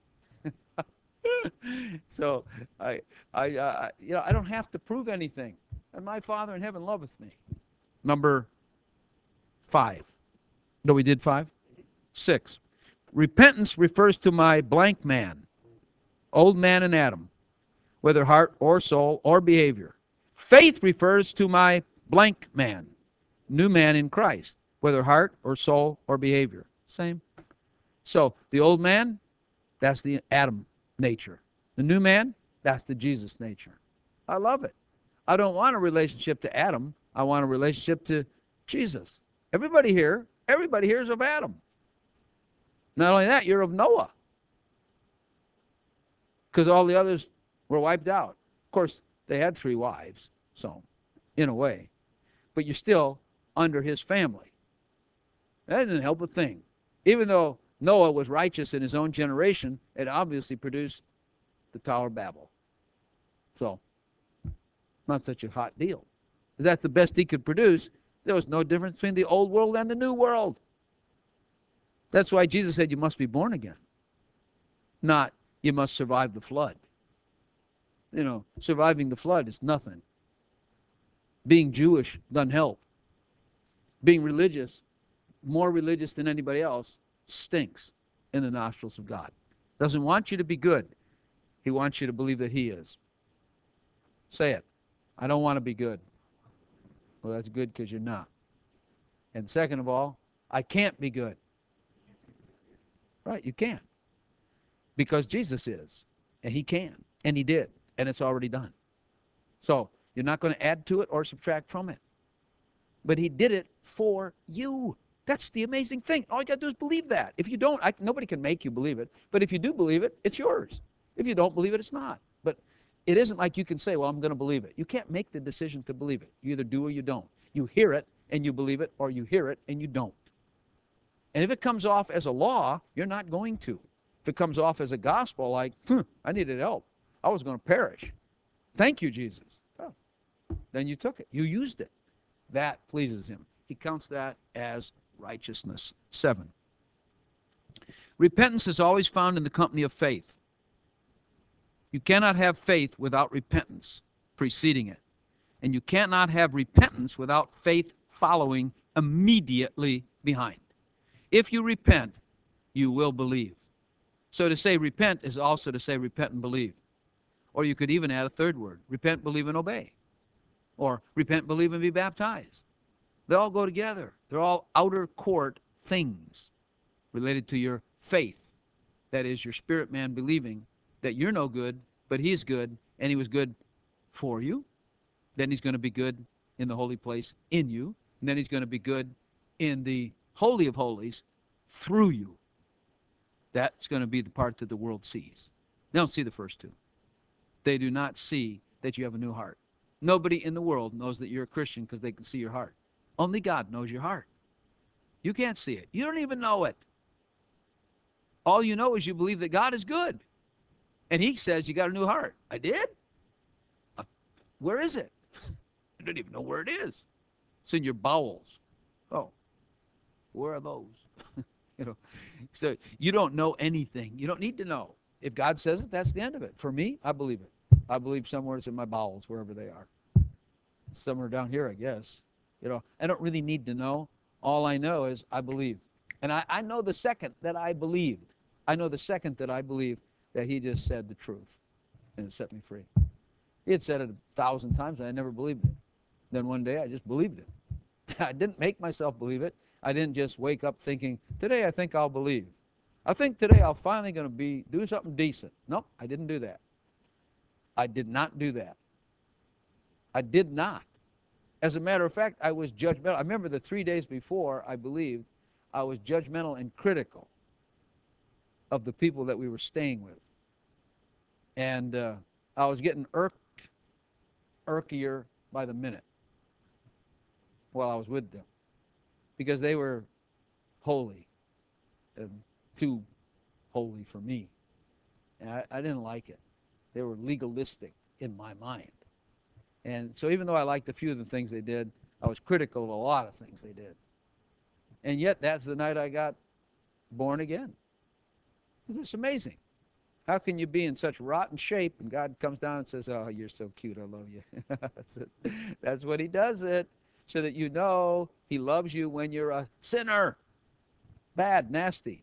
So I, I, I, you know, I don't have to prove anything, and my Father in heaven loveth me. Number five. No, we did five. Six. Repentance refers to my blank man, old man in Adam, whether heart or soul or behavior. Faith refers to my blank man, new man in Christ, whether heart or soul or behavior. Same. So the old man, that's the Adam nature. The new man, that's the Jesus nature. I love it. I don't want a relationship to Adam. I want a relationship to Jesus. Everybody here, everybody here is of Adam. Not only that, you're of Noah. Because all the others were wiped out. Of course, they had three wives, so in a way. But you're still under his family. That doesn't help a thing. Even though Noah was righteous in his own generation, it obviously produced the Tower of Babel. So, not such a hot deal. If that's the best he could produce, there was no difference between the old world and the new world. That's why Jesus said you must be born again. Not you must survive the flood. You know, surviving the flood is nothing. Being Jewish doesn't help. Being religious, more religious than anybody else, stinks in the nostrils of God. Doesn't want you to be good. He wants you to believe that he is. Say it. I don't want to be good. Well, that's good because you're not. And second of all, I can't be good. Right? You can't. Because Jesus is. And he can. And he did. And it's already done. So you're not going to add to it or subtract from it. But he did it for you. That's the amazing thing. All you got to do is believe that. If you don't, I, nobody can make you believe it. But if you do believe it, it's yours. If you don't believe it, it's not. But it isn't like you can say, well, I'm going to believe it. You can't make the decision to believe it. You either do or you don't. You hear it and you believe it, or you hear it and you don't. And if it comes off as a law, you're not going to. If it comes off as a gospel, like, hmm, I needed help. I was going to perish. Thank you, Jesus. Oh, then you took it. You used it. That pleases him. He counts that as righteousness. Seven. Repentance is always found in the company of faith. You cannot have faith without repentance preceding it. And you cannot have repentance without faith following immediately behind. If you repent, you will believe. So to say repent is also to say repent and believe. Or you could even add a third word, repent, believe, and obey. Or repent, believe, and be baptized. They all go together. They're all outer court things related to your faith. That is, your spirit man believing that you're no good, but he's good, and he was good for you. Then he's going to be good in the holy place in you. And then he's going to be good in the Holy of Holies through you. That's going to be the part that the world sees. They don't see the first two. They do not see that you have a new heart. Nobody in the world knows that you're a Christian because they can see your heart. Only God knows your heart. You can't see it. You don't even know it. All you know is you believe that God is good. And he says you got a new heart. I did? Uh, where is it? I don't even know where it is. It's in your bowels. Oh, where are those? You know, so you don't know anything. You don't need to know. if God says it, that's the end of it. For me, I believe it. I believe somewhere it's in my bowels, wherever they are. Somewhere down here, I guess. You know, I don't really need to know. All I know is I believe. And I, I know the second that I believed. I know the second that I believed that he just said the truth. And it set me free. He had said it a thousand times, and I never believed it. Then one day, I just believed it. I didn't make myself believe it. I didn't just wake up thinking, today I think I'll believe. I think today I'm finally going to be do something decent. Nope, I didn't do that. I did not do that. I did not. As a matter of fact, I was judgmental. I remember the three days before I believed, I was judgmental and critical of the people that we were staying with. And uh, I was getting irked, irkier by the minute while I was with them because they were holy and too holy for me. And I, I didn't like it. They were legalistic in my mind. And so even though I liked a few of the things they did, I was critical of a lot of things they did. And yet that's the night I got born again. It's amazing. How can you be in such rotten shape and God comes down and says, oh, you're so cute, I love you. That's it. That's what he does it, so that you know he loves you when you're a sinner. Bad, nasty.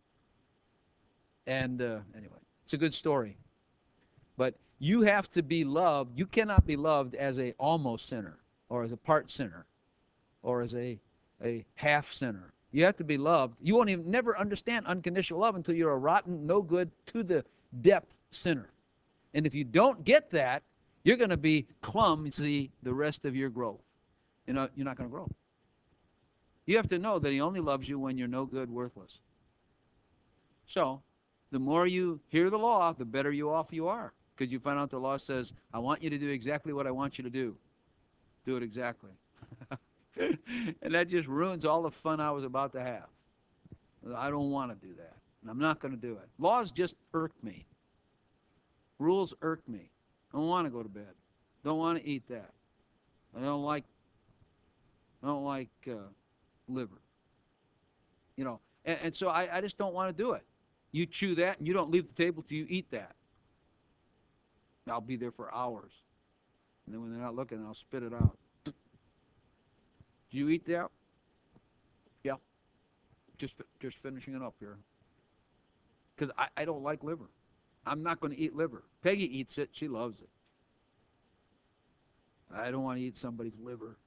And uh, anyway, it's a good story. But you have to be loved. You cannot be loved as a almost sinner or as a part sinner or as a, a half sinner. You have to be loved. You won't even never understand unconditional love until you're a rotten, no good, to the depth sinner. And if you don't get that, you're going to be clumsy the rest of your growth. You know, you're not going to grow. You have to know that he only loves you when you're no good, worthless. So the more you hear the law, the better you off you are. Because you find out the law says, I want you to do exactly what I want you to do. Do it exactly. And that just ruins all the fun I was about to have. I don't want to do that. And I'm not going to do it. Laws just irk me. Rules irk me. I don't want to go to bed. Don't want to eat that. I don't like, I don't like uh, liver. You know, and, and so I, I just don't want to do it. You chew that and you don't leave the table till you eat that. I'll be there for hours. And then when they're not looking, I'll spit it out. Do you eat that? Yeah. Just just finishing it up here. Because I, I don't like liver. I'm not going to eat liver. Peggy eats it. She loves it. I don't want to eat somebody's liver.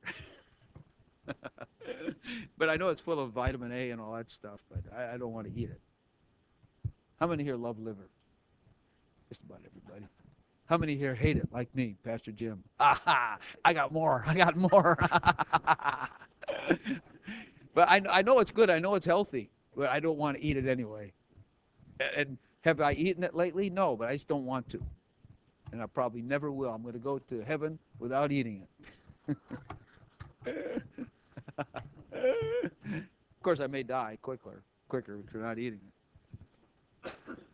But I know it's full of vitamin A and all that stuff, but I, I don't want to eat it. How many here love liver? Just about everybody. How many here hate it, like me, Pastor Jim? Aha! I got more. I got more. But I, I know it's good. I know it's healthy, but I don't want to eat it anyway. And have I eaten it lately? No, but I just don't want to. And I probably never will. I'm going to go to heaven without eating it. Of course, I may die quicker, quicker if you're not eating it.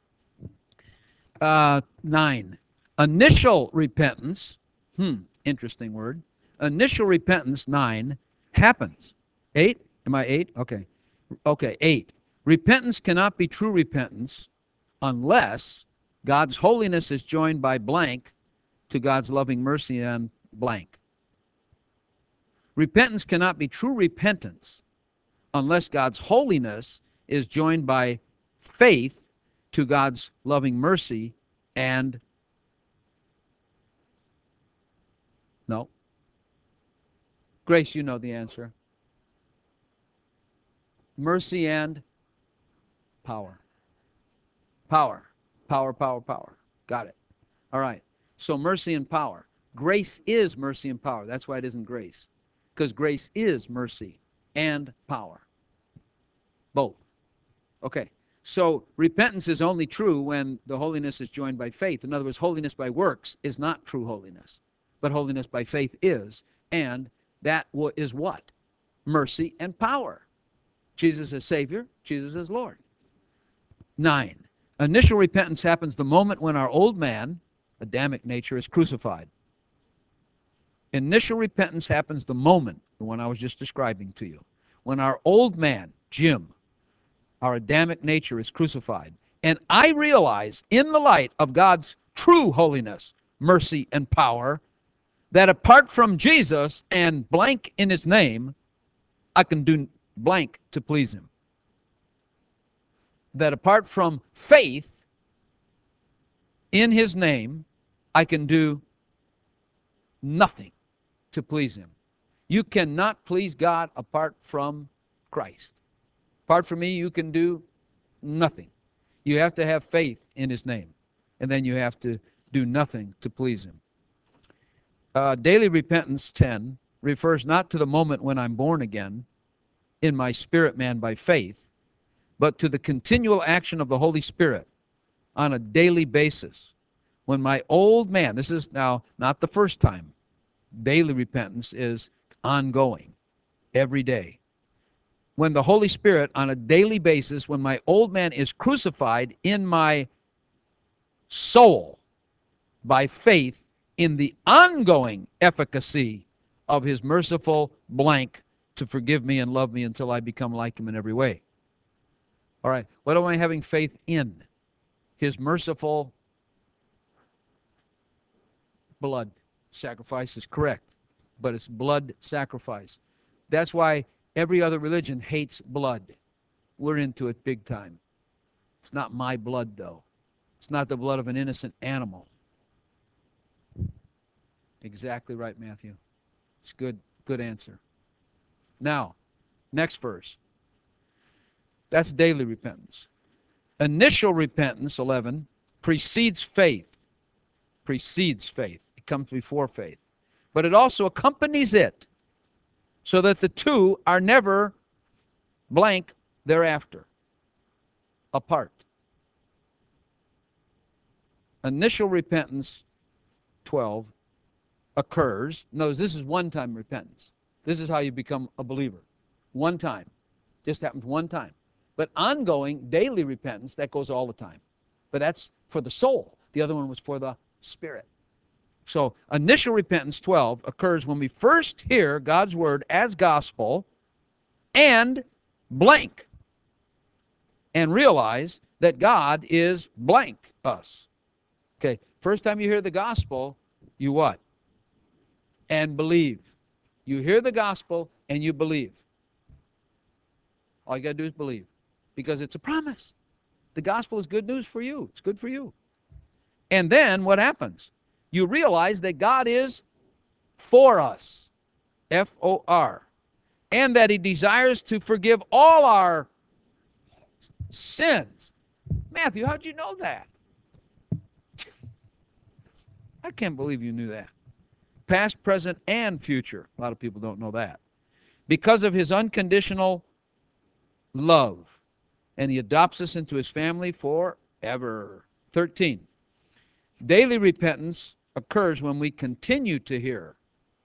Uh, nine. Initial repentance. Hmm, interesting word. Initial repentance, nine, happens. Eight? Am I eight? Okay. Okay, eight. Repentance cannot be true repentance unless God's holiness is joined by blank to God's loving mercy and blank. Repentance cannot be true repentance unless God's holiness is joined by faith to God's loving mercy and no. Grace, you know the answer. Mercy and power. Power. Power, power, power. Got it. All right. So mercy and power. Grace is mercy and power. That's why it isn't grace. Because grace is mercy and power. Both. Okay. So repentance is only true when the holiness is joined by faith. In other words, holiness by works is not true holiness. But holiness by faith is. And that is what? Mercy and power. Jesus is Savior. Jesus is Lord. Nine. Initial repentance happens the moment when our old man, Adamic nature, is crucified. Initial repentance happens the moment, the one I was just describing to you, when our old man, Jim, our Adamic nature, is crucified. And I realize in the light of God's true holiness, mercy, and power, that apart from Jesus and blank in his name, I can do blank to please him. That apart from faith in his name, I can do nothing to please him. You cannot please God apart from Christ. Apart from me, you can do nothing. You have to have faith in his name, and then you have to do nothing to please him. Uh, daily repentance ten refers not to the moment when I'm born again in my spirit man by faith, but to the continual action of the Holy Spirit on a daily basis. When my old man, this is now not the first time, daily repentance is ongoing, every day. When the Holy Spirit on a daily basis, when my old man is crucified in my soul by faith in the ongoing efficacy of his merciful blank to forgive me and love me until I become like him in every way. All right, what am I having faith in? His merciful blood sacrifice is correct, but it's blood sacrifice. That's why every other religion hates blood. We're into it big time. It's not my blood, though. It's not the blood of an innocent animal. Exactly right, Matthew. It's good, good answer. Now, next verse. That's daily repentance. Initial repentance, eleven, precedes faith. Precedes faith. It comes before faith. But it also accompanies it, so that the two are never blank thereafter, apart. Initial repentance, twelve, occurs. Notice this is one-time repentance. This is how you become a believer. One time. Just happens one time. But ongoing, daily repentance, that goes all the time. But that's for the soul. The other one was for the spirit. So initial repentance, twelve, occurs when we first hear God's word as gospel and blank and realize that God is blank us. Okay, first time you hear the gospel, you what? And believe. You hear the gospel and you believe. All you got to do is believe, because it's a promise. The gospel is good news for you. It's good for you. And then what happens? You realize that God is for us, F O R, and that he desires to forgive all our sins. Matthew, how'd you know that? I can't believe you knew that. Past, present, and future. A lot of people don't know that. Because of his unconditional love, and he adopts us into his family forever. thirteen. Daily repentance occurs when we continue to hear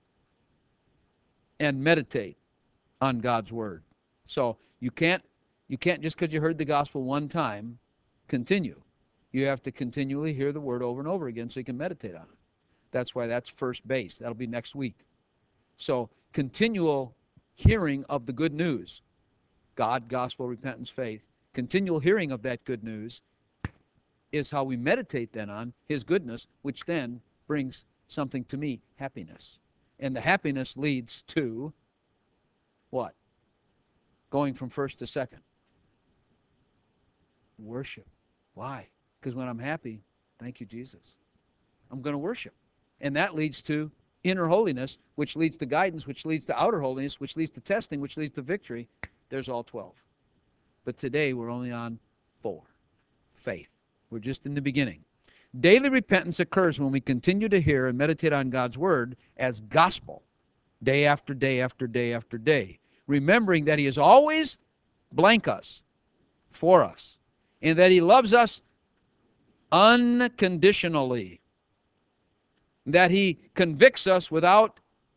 and meditate on God's word. So you can't you can't just because you heard the gospel one time continue. You have to continually hear the word over and over again so you can meditate on it. That's why that's first base. That'll be next week. So continual hearing of the good news, God, gospel, repentance, faith, continual hearing of that good news is how we meditate then on his goodness, which then brings something to me, happiness. And the happiness leads to what? Going from first to second. Worship. Why? Because when I'm happy, thank you, Jesus, I'm going to worship. And that leads to inner holiness, which leads to guidance, which leads to outer holiness, which leads to testing, which leads to victory. There's all twelve. But today we're only on four. Faith. We're just in the beginning. Daily repentance occurs when we continue to hear and meditate on God's word as gospel, day after day after day after day, remembering that he is always blank us, for us, and that he loves us unconditionally, that he convicts us without,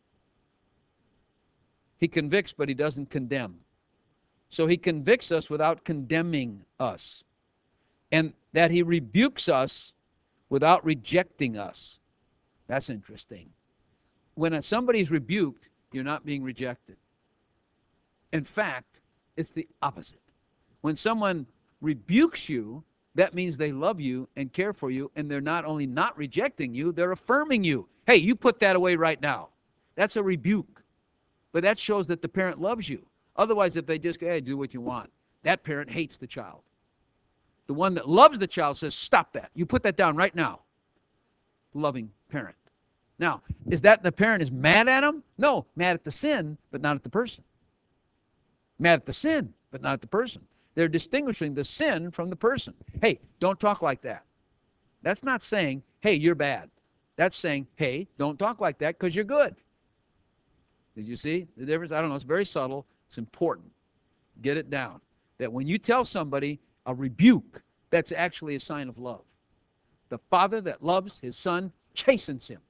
he convicts but he doesn't condemn. So he convicts us without condemning us, and that he rebukes us without rejecting us. That's interesting. When somebody's rebuked, you're not being rejected. In fact, it's the opposite. When someone rebukes you, that means they love you and care for you, and they're not only not rejecting you, they're affirming you. Hey, you put that away right now. That's a rebuke. But that shows that the parent loves you. Otherwise, if they just go, hey, do what you want, that parent hates the child. The one that loves the child says, stop that. You put that down right now. Loving parent. Now, is that the parent is mad at him? No, mad at the sin, but not at the person. Mad at the sin, but not at the person. They're distinguishing the sin from the person. Hey, don't talk like that. That's not saying, hey, you're bad. That's saying, hey, don't talk like that because you're good. Did you see the difference? I don't know. It's very subtle. It's important. Get it down. That when you tell somebody a rebuke, that's actually a sign of love. The father that loves his son chastens him.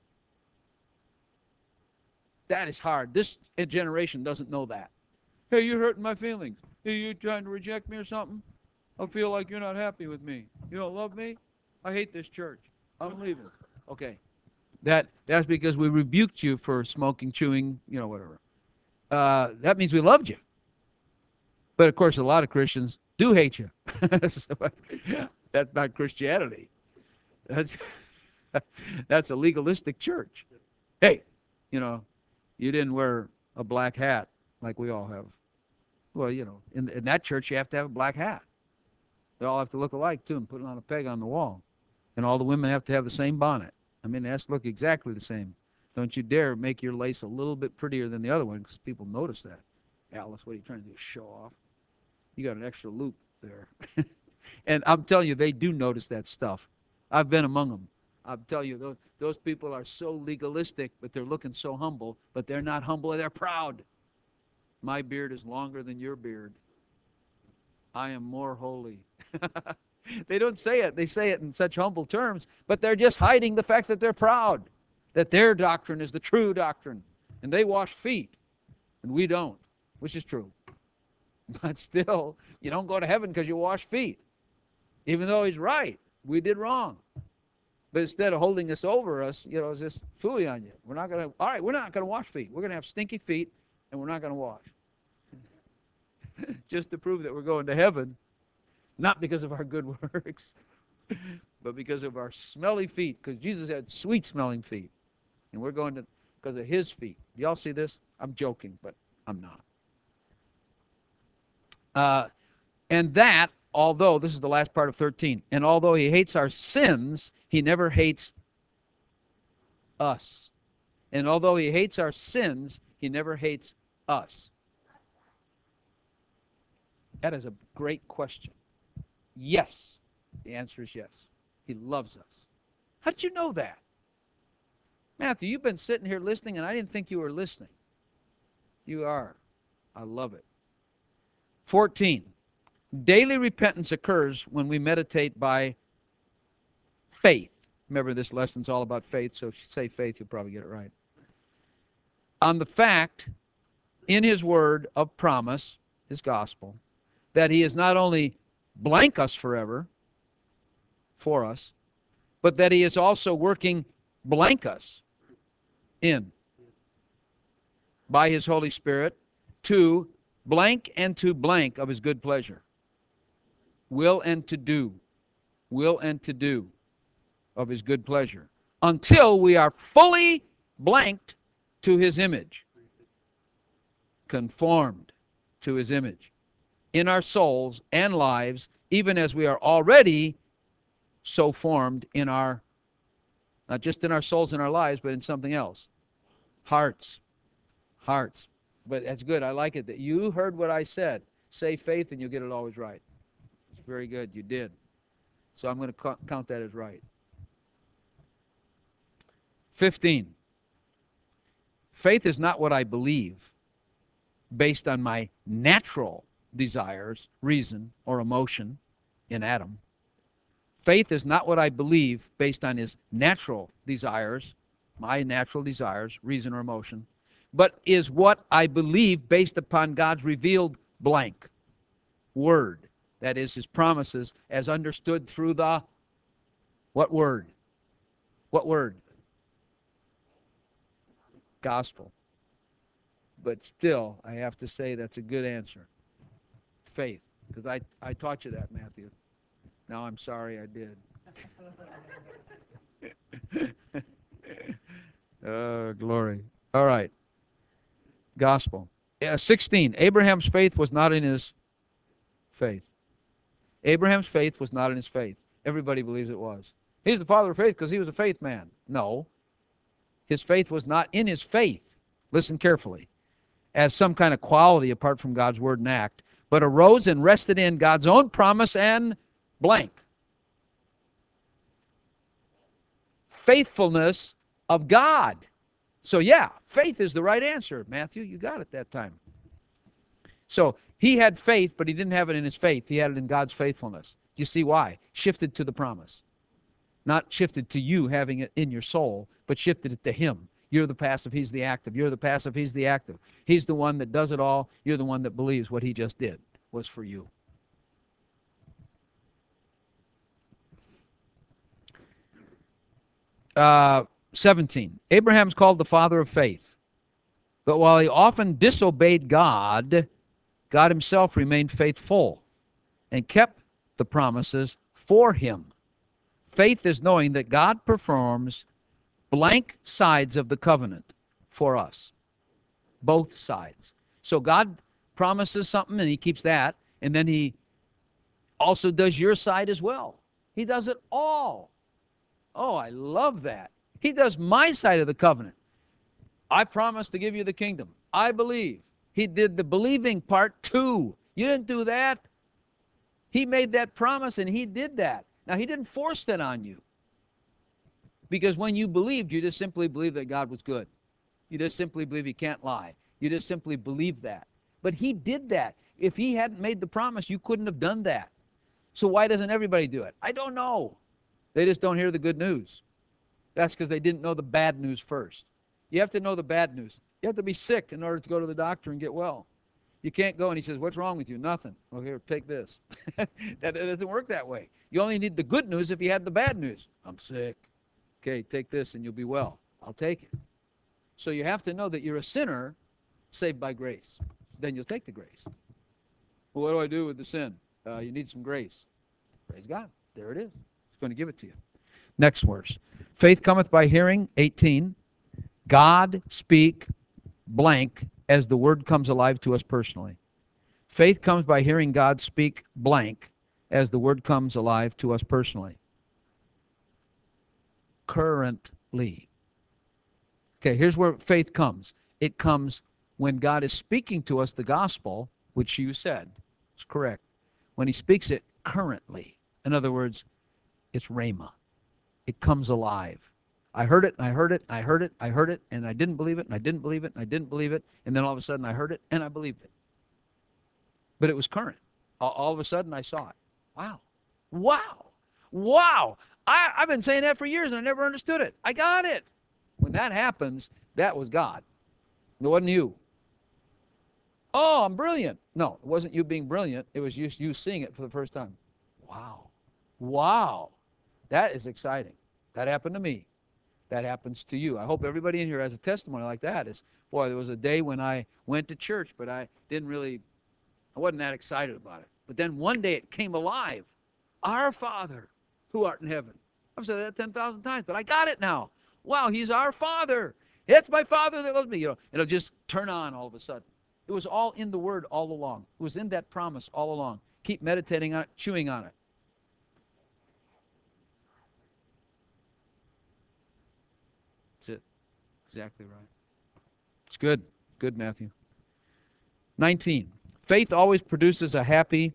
That is hard. This generation doesn't know that. Hey, you're hurting my feelings. Hey, you trying to reject me or something? I feel like you're not happy with me. You don't love me? I hate this church. I'm leaving. Okay. That that's because we rebuked you for smoking, chewing, you know, whatever. Uh, that means we loved you. But of course, a lot of Christians do hate you. So, that's not Christianity. That's that's a legalistic church. Hey, you know, you didn't wear a black hat like we all have. Well, you know, in, in that church, you have to have a black hat. They all have to look alike, too, and put it on a peg on the wall. And all the women have to have the same bonnet. I mean, it has to look exactly the same. Don't you dare make your lace a little bit prettier than the other one, because people notice that. Alice, what are you trying to do, show off? You got an extra loop there. And I'm telling you, they do notice that stuff. I've been among them. I'll tell you, those, those people are so legalistic, but they're looking so humble, but they're not humble, they're proud. My beard is longer than your beard. I am more holy. They don't say it. They say it in such humble terms, but they're just hiding the fact that they're proud, that their doctrine is the true doctrine, and they wash feet, and we don't, which is true. But still, you don't go to heaven because you wash feet, even though he's right. We did wrong. But instead of holding this over us, you know, it's just fooling on you. We're not going to, all right, we're not going to wash feet. We're going to have stinky feet, and we're not going to wash. Just to prove that we're going to heaven, not because of our good works, but because of our smelly feet, because Jesus had sweet-smelling feet, and we're going to because of his feet. Do y'all see this? I'm joking, but I'm not. Uh, and that, although, this is the last part of thirteen, and although he hates our sins, he never hates us. And although he hates our sins, he never hates us. That is a great question. Yes. The answer is yes. He loves us. How did you know that? Matthew, you've been sitting here listening, and I didn't think you were listening. You are. I love it. fourteen. Daily repentance occurs when we meditate by faith. Remember, this lesson's all about faith, so if you say faith, you'll probably get it right. On the fact, in his word of promise, his gospel, that he is not only blank us forever, for us, but that he is also working blank us in by his Holy Spirit to blank and to blank of his good pleasure. Will and to do. Will and to do of his good pleasure. Until we are fully blanked to his image. Conformed to his image. In our souls and lives, even as we are already so formed in our, not just in our souls and our lives, but in something else. Hearts. Hearts. But that's good. I like it that you heard what I said. Say faith and you'll get it always right. It's very good. You did. So I'm going to count that as right. fifteen. Faith is not what I believe based on my natural desires, reason, or emotion in Adam. Faith is not what I believe based on his natural desires, my natural desires, reason, or emotion, but is what I believe based upon God's revealed blank word. That is his promises as understood through the what word? What word? Gospel. But still, I have to say that's a good answer. Faith. Because I, I taught you that, Matthew. Now I'm sorry I did. Oh, glory. All right. Gospel. Uh, sixteen. Abraham's faith was not in his faith. Abraham's faith was not in his faith. Everybody believes it was. He's the father of faith because he was a faith man. No. His faith was not in his faith. Listen carefully. As some kind of quality apart from God's word and act, but arose and rested in God's own promise and blank. Faithfulness of God. So yeah, faith is the right answer, Matthew. You got it that time. So he had faith, but he didn't have it in his faith. He had it in God's faithfulness. You see why? Shifted to the promise. Not shifted to you having it in your soul, but shifted it to him. You're the passive, he's the active. You're the passive, he's the active. He's the one that does it all. You're the one that believes what he just did was for you. Uh, seventeen. Abraham's called the father of faith. But while he often disobeyed God, God himself remained faithful and kept the promises for him. Faith is knowing that God performs blank sides of the covenant for us. Both sides. So God promises something and he keeps that, and then he also does your side as well. He does it all. Oh, I love that. He does my side of the covenant. I promise to give you the kingdom. I believe. He did the believing part too. You didn't do that. He made that promise and he did that. Now, he didn't force that on you. Because when you believed, you just simply believed that God was good. You just simply believe he can't lie. You just simply believe that. But he did that. If he hadn't made the promise, you couldn't have done that. So why doesn't everybody do it? I don't know. They just don't hear the good news. That's because they didn't know the bad news first. You have to know the bad news. You have to be sick in order to go to the doctor and get well. You can't go and he says, what's wrong with you? Nothing. Well, here, take this. that, that doesn't work that way. You only need the good news if you had the bad news. I'm sick. Okay, take this and you'll be well. I'll take it. So you have to know that you're a sinner saved by grace. Then you'll take the grace. Well, what do I do with the sin? Uh, you need some grace. Praise God. There it is. He's going to give it to you. Next verse. Faith cometh by hearing, eighteen. God speak blank as the word comes alive to us personally. Faith comes by hearing God speak blank as the word comes alive to us personally. Currently. Okay, here's where faith comes. It comes when God is speaking to us the gospel, which you said is correct. When he speaks it currently. In other words, it's rhema. It comes alive. I heard it, and I heard it, and I heard it, I heard it, and I didn't believe it, and I didn't believe it, and I didn't believe it, and then all of a sudden I heard it, and I believed it. But it was current. All, all of a sudden I saw it. Wow. Wow. Wow. I, I've been saying that for years, and I never understood it. I got it. When that happens, that was God. It wasn't you. Oh, I'm brilliant. No, it wasn't you being brilliant. It was just you seeing it for the first time. Wow. Wow. That is exciting. That happened to me. That happens to you. I hope everybody in here has a testimony like that. Is, boy, there was a day when I went to church, but I didn't really, I wasn't that excited about it. But then one day it came alive. Our Father, who art in heaven. I've said that ten thousand times, but I got it now. Wow, he's our Father. It's my Father that loves me. You know, it'll just turn on all of a sudden. It was all in the Word all along. It was in that promise all along. Keep meditating on it, chewing on it. That's it. Exactly right. It's good. Good, Matthew. nineteen. Faith always produces a happy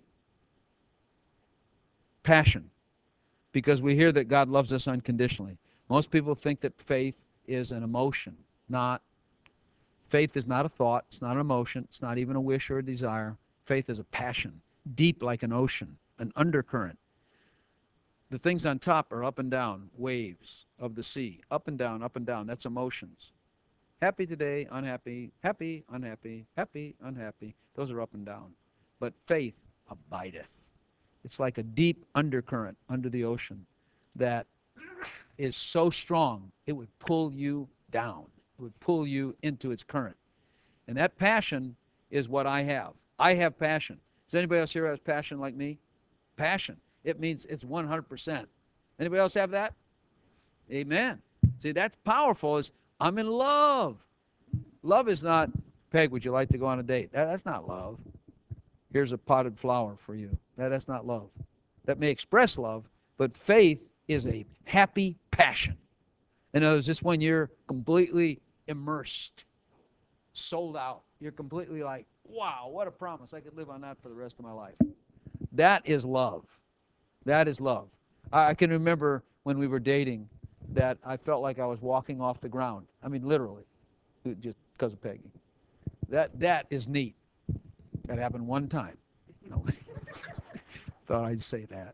passion because we hear that God loves us unconditionally. Most people think that faith is an emotion. Not. Faith is not a thought. It's not an emotion. It's not even a wish or a desire. Faith is a passion, deep like an ocean, an undercurrent. The things on top are up and down, waves of the sea, up and down, up and down. That's emotions. Happy today, unhappy, happy, unhappy, happy, unhappy. Those are up and down. But faith abideth. It's like a deep undercurrent under the ocean that is so strong it would pull you down. It would pull you into its current. And that passion is what I have. I have passion. Does anybody else here has passion like me? Passion. It means it's one hundred percent. Anybody else have that? Amen. See, that's powerful. Is I'm in love. Love is not, Peg, would you like to go on a date? That, that's not love. Here's a potted flower for you. That, that's not love. That may express love, but faith is a happy passion. In other words, just when you're completely immersed, sold out, you're completely like, wow, what a promise. I could live on that for the rest of my life. That is love. That is love. I, I can remember when we were dating that I felt like I was walking off the ground. I mean, literally, just because of Peggy. That, that is neat. That happened one time. No. Thought I'd say that.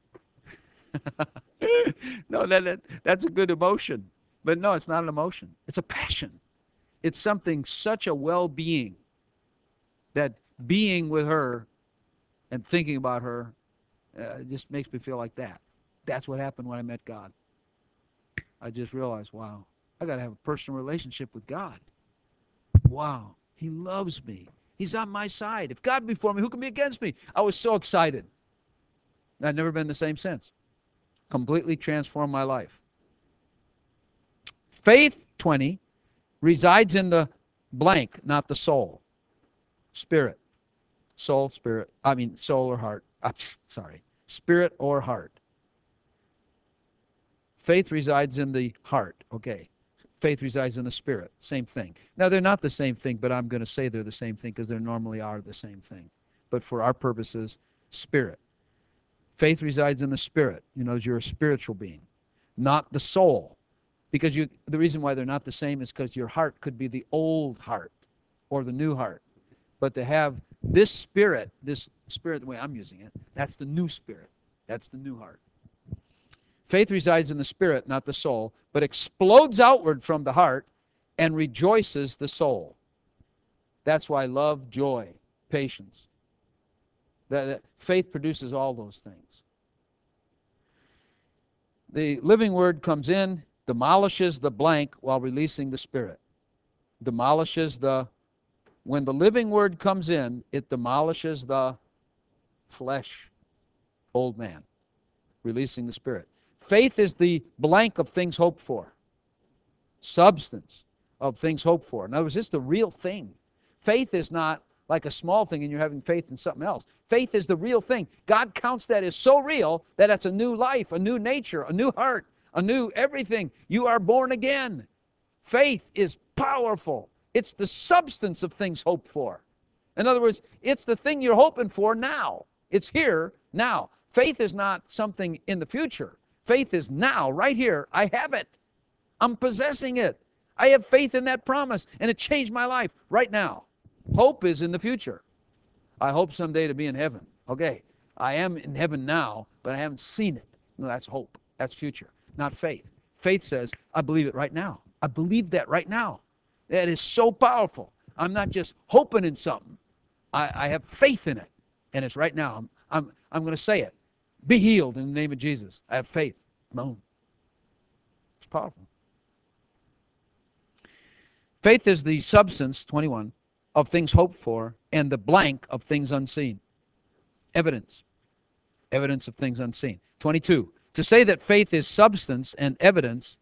no, that, that that's a good emotion. But no, it's not an emotion. It's a passion. It's something, such a well-being, that being with her and thinking about her uh, just makes me feel like that. That's what happened when I met God. I just realized, wow, I got to have a personal relationship with God. Wow, he loves me. He's on my side. If God be for me, who can be against me? I was so excited. I've never been the same since. Completely transformed my life. Faith, twenty, resides in the blank, not the soul. Spirit. Soul, spirit. I mean, soul or heart. Uh, sorry. Spirit or heart. Faith resides in the heart. Okay. Faith resides in the spirit. Same thing. Now, they're not the same thing, but I'm going to say they're the same thing because they normally are the same thing. But for our purposes, spirit. Faith resides in the spirit. You know, you're a spiritual being, not the soul. Because you, the reason why they're not the same is because your heart could be the old heart or the new heart. But to have this spirit, this spirit, the way I'm using it, that's the new spirit. That's the new heart. Faith resides in the spirit, not the soul, but explodes outward from the heart and rejoices the soul. That's why love, joy, patience. That, that faith produces all those things. The living word comes in, demolishes the blank while releasing the spirit. Demolishes the, when the living word comes in, it demolishes the flesh, old man, releasing the spirit. Faith is the blank of things hoped for. Substance of things hoped for. In other words, it's the real thing. Faith is not like a small thing and you're having faith in something else. Faith is the real thing. God counts that as so real that it's a new life, a new nature, a new heart, a new everything. You are born again. Faith is powerful. It's the substance of things hoped for. In other words, it's the thing you're hoping for now. It's here now. Faith is not something in the future. Faith is now, right here. I have it. I'm possessing it. I have faith in that promise, and it changed my life right now. Hope is in the future. I hope someday to be in heaven. Okay, I am in heaven now, but I haven't seen it. No, that's hope. That's future, not faith. Faith says, I believe it right now. I believe that right now. That is so powerful. I'm not just hoping in something. I, I have faith in it, and it's right now. I'm, I'm, I'm going to say it. Be healed in the name of Jesus. I have faith. Boom. It's powerful. Faith is the substance, twenty-one, of things hoped for and the blank of things unseen. Evidence. Evidence of things unseen. twenty-two. To say that faith is substance and evidence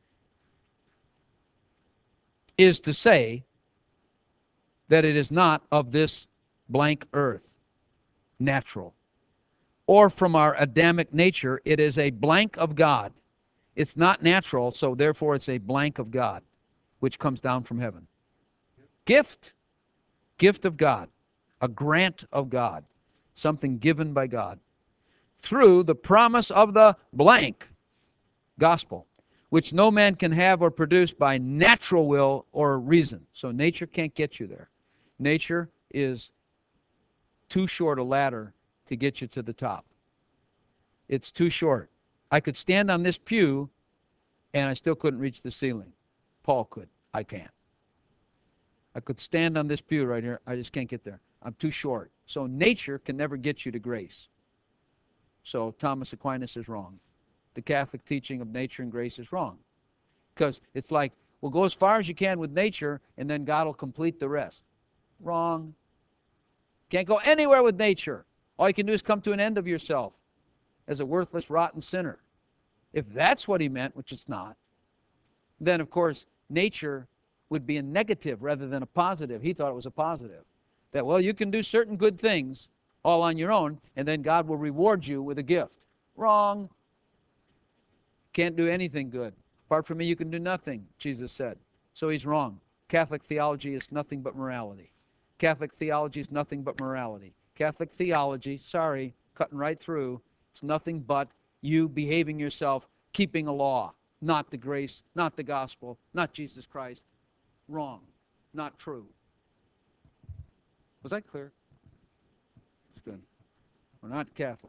is to say that it is not of this blank earth, natural. Or from our Adamic nature, it is a blank of God. It's not natural, so therefore it's a blank of God, which comes down from heaven. Gift. Gift of God. A grant of God. Something given by God. Through the promise of the blank gospel, which no man can have or produce by natural will or reason. So nature can't get you there. Nature is too short a ladder to get you to the top. It's too short. I could stand on this pew and I still couldn't reach the ceiling. Paul could. I can't. I could stand on this pew right here. I just can't get there. I'm too short. So nature can never get you to grace. So Thomas Aquinas is wrong. The Catholic teaching of nature and grace is wrong. Because it's like, well, go as far as you can with nature, and then God will complete the rest. Wrong. Can't go anywhere with nature. All you can do is come to an end of yourself. as a worthless, rotten sinner. If that's what he meant, which it's not, then, of course, nature would be a negative rather than a positive. He thought it was a positive. That, well, you can do certain good things all on your own, and then God will reward you with a gift. Wrong. Can't do anything good. Apart from me, you can do nothing, Jesus said. So he's wrong. Catholic theology is nothing but morality. Catholic theology is nothing but morality. Catholic theology, sorry, cutting right through, it's nothing but you behaving yourself, keeping a law, not the grace, not the gospel, not Jesus Christ. Wrong. Not true. Was that clear? It's good. We're not Catholic.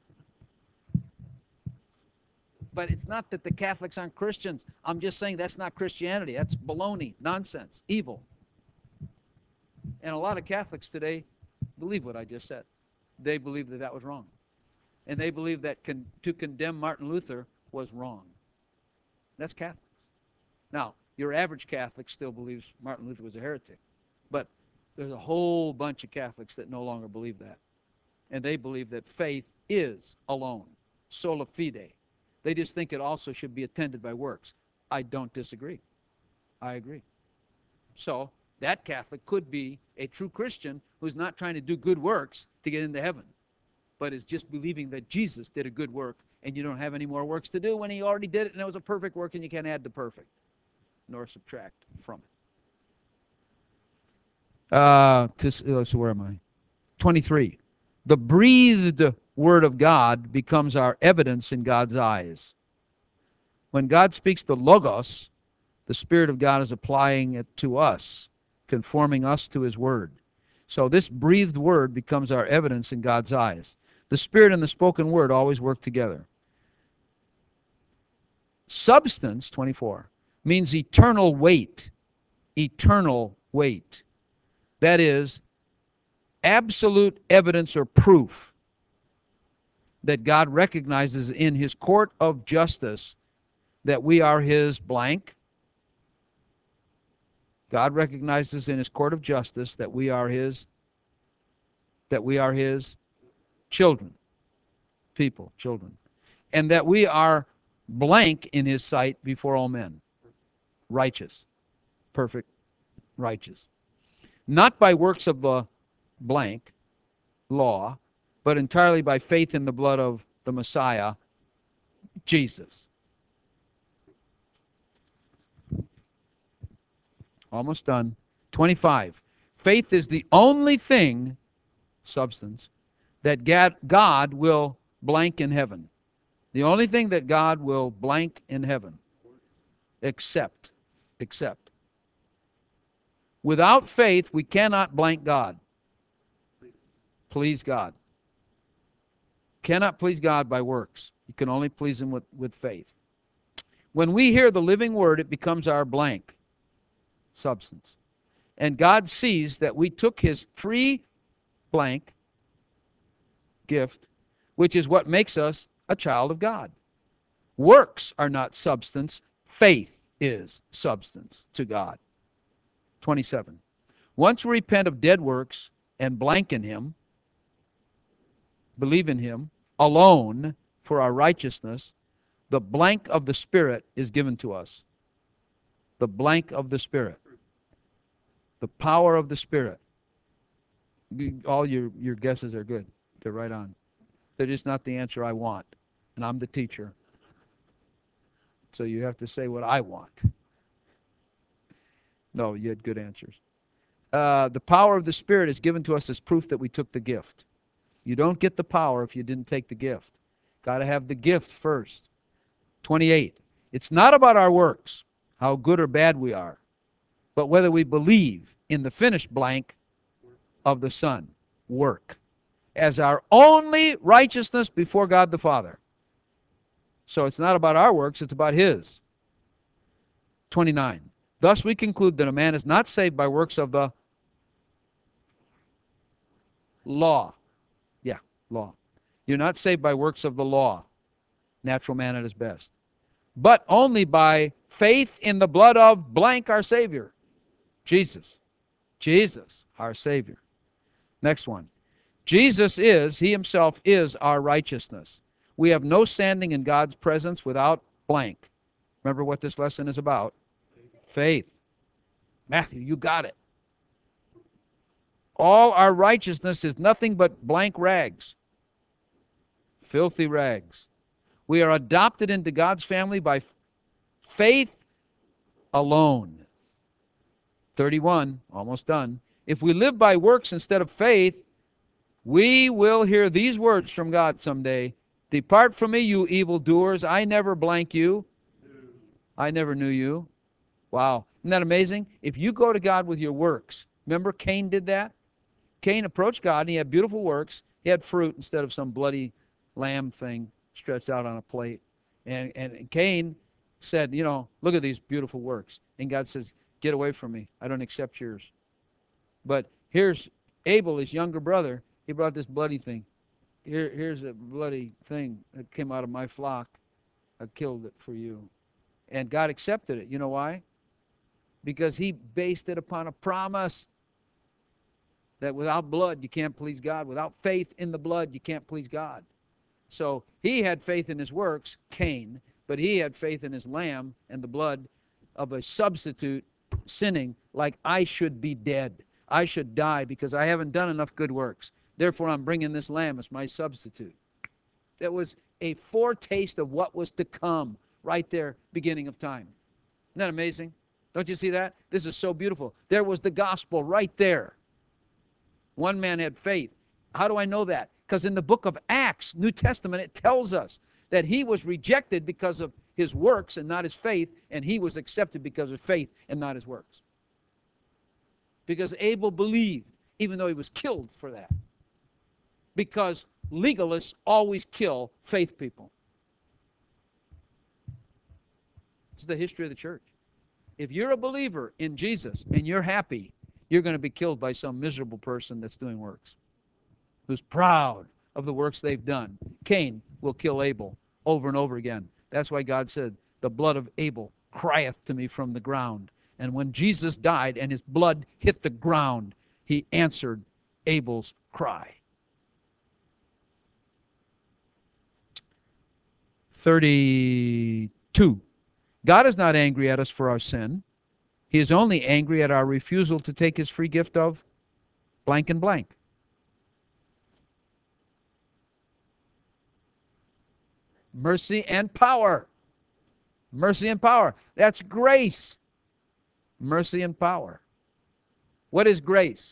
But it's not that the Catholics aren't Christians. I'm just saying that's not Christianity. That's baloney, nonsense, evil. And a lot of Catholics today believe what I just said. They believe that that was wrong. And they believe that con- to condemn Martin Luther was wrong. That's Catholics. Now, your average Catholic still believes Martin Luther was a heretic. But there's a whole bunch of Catholics that no longer believe that. And they believe that faith is alone, sola fide. They just think it also should be attended by works. I don't disagree. I agree. So that Catholic could be a true Christian who's not trying to do good works to get into heaven, but is just believing that Jesus did a good work and you don't have any more works to do when he already did it and it was a perfect work and you can't add the perfect nor subtract from it. Uh, to, uh, so where am I? twenty-three. The breathed word of God becomes our evidence in God's eyes. When God speaks the Logos, the Spirit of God is applying it to us, conforming us to his word. So this breathed word becomes our evidence in God's eyes. The Spirit and the spoken word always work together. Substance, twenty-four, means eternal weight. Eternal weight. That is, absolute evidence or proof that God recognizes in his court of justice that we are his blank. God recognizes in his court of justice that we are his that we are his children, people, children, and that we are blank in his sight before all men, righteous, perfect, righteous. Not by works of the blank, law, but entirely by faith in the blood of the Messiah, Jesus. Almost done. twenty-five. Faith is the only thing, substance, that God will blank in heaven. The only thing that God will blank in heaven. Except. Except. Without faith, we cannot blank God. Please God. Cannot please God by works. You can only please him with, with faith. When we hear the living word, it becomes our blank substance. And God sees that we took his free blank gift, which is what makes us a child of God. Works are not substance. Faith is substance to God. twenty-seven. Once we repent of dead works and blank in him, believe in him alone for our righteousness, the blank of the Spirit is given to us. The blank of the Spirit. The power of the Spirit. All your, your guesses are good. They're right on. They're just not the answer I want. And I'm the teacher. So you have to say what I want. No, you had good answers. Uh, the power of the Spirit is given to us as proof that we took the gift. You don't get the power if you didn't take the gift. Got to have the gift first. twenty-eight. It's not about our works, how good or bad we are, but whether we believe in the finished blank of the Son, work, as our only righteousness before God the Father. So it's not about our works, it's about his. twenty-nine. Thus we conclude that a man is not saved by works of the law. Yeah, law. You're not saved by works of the law, natural man at his best, but only by faith in the blood of blank our Savior, Jesus. Jesus, our Savior. Next one. Jesus is, he himself is our righteousness. We have no standing in God's presence without blank. Remember what this lesson is about? Faith. Matthew, you got it. All our righteousness is nothing but blank rags. Filthy rags. We are adopted into God's family by faith alone. thirty-one, almost done. If we live by works instead of faith, we will hear these words from God someday. Depart from me, you evildoers. I never blank you. I never knew you. Wow. Isn't that amazing? If you go to God with your works, remember Cain did that? Cain approached God and he had beautiful works. He had fruit instead of some bloody lamb thing stretched out on a plate. And, and Cain said, you know, look at these beautiful works. And God says, get away from me. I don't accept yours. But here's Abel, his younger brother. He brought this bloody thing. Here, here's a bloody thing that came out of my flock. I killed it for you. And God accepted it. You know why? Because he based it upon a promise that without blood you can't please God. Without faith in the blood you can't please God. So he had faith in his works, Cain, but he had faith in his lamb and the blood of a substitute sinning like I should be dead. I should die because I haven't done enough good works. Therefore, I'm bringing this lamb as my substitute. That was a foretaste of what was to come right there, beginning of time. Isn't that amazing? Don't you see that? This is so beautiful. There was the gospel right there. One man had faith. How do I know that? Because in the book of Acts, New Testament, it tells us that he was rejected because of his works and not his faith, and he was accepted because of faith and not his works. Because Abel believed, even though he was killed for that. Because legalists always kill faith people. It's the history of the church. If you're a believer in Jesus and you're happy, you're going to be killed by some miserable person that's doing works, who's proud of the works they've done. Cain will kill Abel over and over again. That's why God said, the blood of Abel crieth to me from the ground. And when Jesus died and his blood hit the ground, he answered Abel's cry. thirty-two. God is not angry at us for our sin. He is only angry at our refusal to take his free gift of blank and blank. Mercy and power. Mercy and power. That's grace. Mercy and power. What is grace?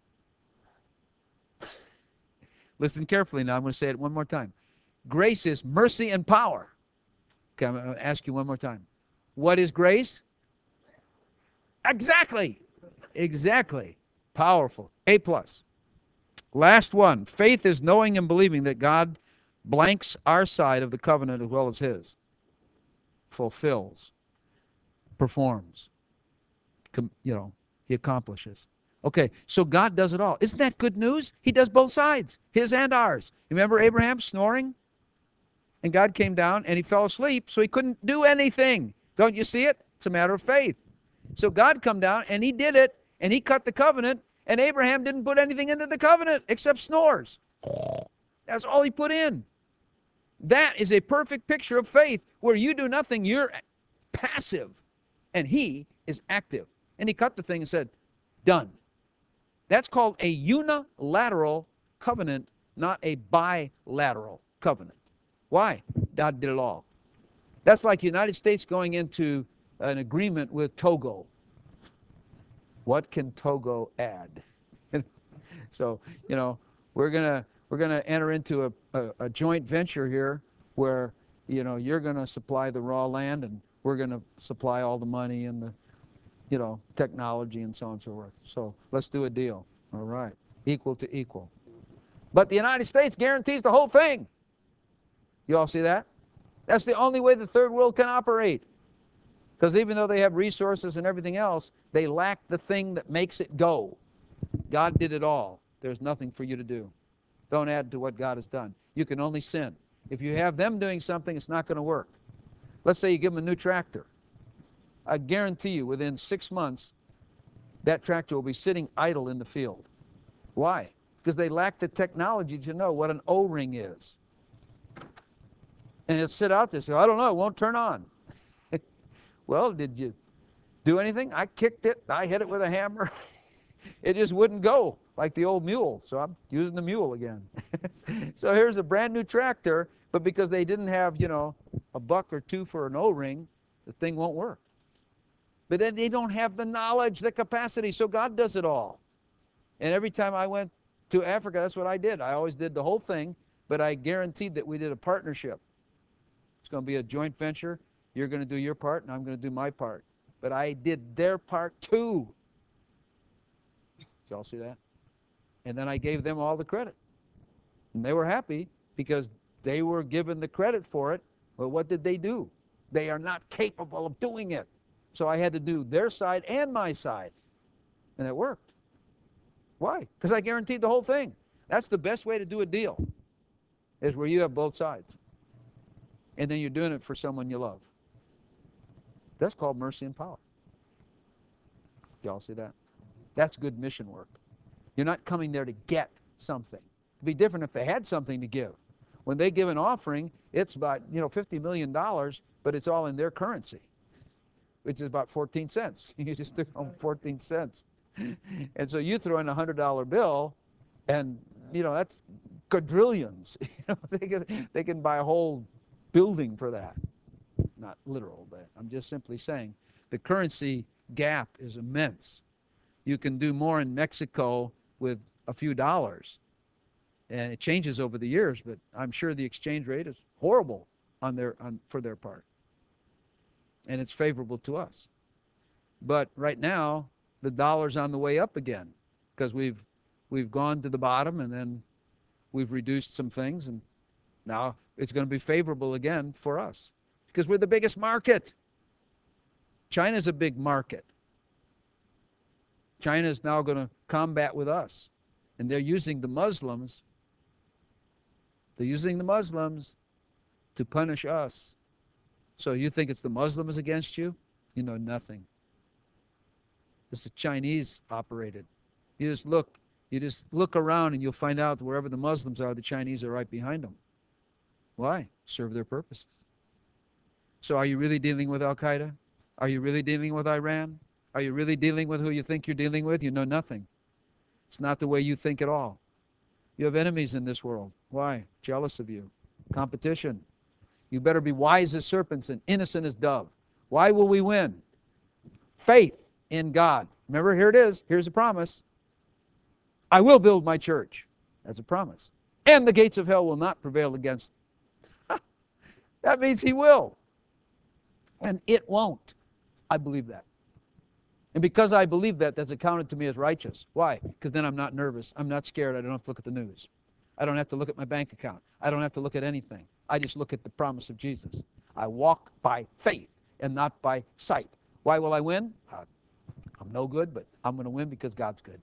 Listen carefully now. I'm going to say it one more time. Grace is mercy and power. Okay, I'm going to ask you one more time. What is grace? Exactly. Exactly. Powerful. A plus. Last one. Faith is knowing and believing that God blanks our side of the covenant as well as his. Fulfills. Performs. Com, you know, he accomplishes. Okay, so God does it all. Isn't that good news? He does both sides, his and ours. Remember Abraham snoring? And God came down and he fell asleep, so he couldn't do anything. Don't you see it? It's a matter of faith. So God come down and he did it, and he cut the covenant, and Abraham didn't put anything into the covenant except snores. That's all he put in. That is a perfect picture of faith, where you do nothing, you're passive, and he is active. And he cut the thing and said, done. That's called a unilateral covenant, not a bilateral covenant. Why? God did it all. That's like the United States going into an agreement with Togo. What can Togo add? So, you know, we're gonna we're gonna enter into a, a, a joint venture here where, you know, you're gonna supply the raw land and we're gonna supply all the money and the, you know, technology and so on and so forth. So let's do a deal. All right. Equal to equal. But the United States guarantees the whole thing. You all see that? That's the only way the third world can operate. Because even though they have resources and everything else, they lack the thing that makes it go. God did it all. There's nothing for you to do. Don't add to what God has done. You can only sin. If you have them doing something, it's not going to work. Let's say you give them a new tractor. I guarantee you within six months, that tractor will be sitting idle in the field. Why? Because they lack the technology to know what an O-ring is. And it'll sit out there. So I don't know, it won't turn on. Well, did you do anything? I kicked it. I hit it with a hammer. It just wouldn't go like the old mule. So I'm using the mule again. So here's a brand new tractor, but because they didn't have, you know, a buck or two for an O-ring, the thing won't work. But then they don't have the knowledge, the capacity, so God does it all. And every time I went to Africa, that's what I did. I always did the whole thing, but I guaranteed that we did a partnership. It's going to be a joint venture. You're going to do your part, and I'm going to do my part. But I did their part too. Did y'all see that? And then I gave them all the credit. And they were happy because they were given the credit for it. But what did they do? They are not capable of doing it. So I had to do their side and my side. And it worked. Why? Because I guaranteed the whole thing. That's the best way to do a deal, is where you have both sides. And then you're doing it for someone you love. That's called mercy and power. Y'all see that? That's good mission work. You're not coming there to get something. It'd be different if they had something to give. When they give an offering, it's about, you know, fifty million dollars, but it's all in their currency, which is about fourteen cents. You just took home fourteen cents. And so you throw in a one hundred dollar bill, and, you know, that's quadrillions. You know, they can, they can buy a whole building for that. Not literal, but I'm just simply saying the currency gap is immense. You can do more in Mexico with a few dollars, and it changes over the years, but I'm sure the exchange rate is horrible on their on for their part, and it's favorable to us. But right now the dollar's on the way up again, because we've we've gone to the bottom, and then we've reduced some things, and now it's going to be favorable again for us because we're the biggest market. China's a big market. China is now going to combat with us, and they're using the Muslims. They're using the Muslims to punish us. So you think it's the Muslims against you? You know nothing. It's the Chinese operated. You just look, you just look around, and you'll find out that wherever the Muslims are, the Chinese are right behind them. Why? Serve their purposes. So are you really dealing with Al-Qaeda? Are you really dealing with Iran? Are you really dealing with who you think you're dealing with? You know nothing. It's not the way you think at all. You have enemies in this world. Why? Jealous of you. Competition. You better be wise as serpents and innocent as dove. Why will we win? Faith in God. Remember, here it is. Here's a promise. I will build my church. That's a promise. And the gates of hell will not prevail against it. That means he will. And it won't. I believe that. And because I believe that, that's accounted to me as righteous. Why? Because then I'm not nervous. I'm not scared. I don't have to look at the news. I don't have to look at my bank account. I don't have to look at anything. I just look at the promise of Jesus. I walk by faith and not by sight. Why will I win? Uh, I'm no good, but I'm going to win because God's good.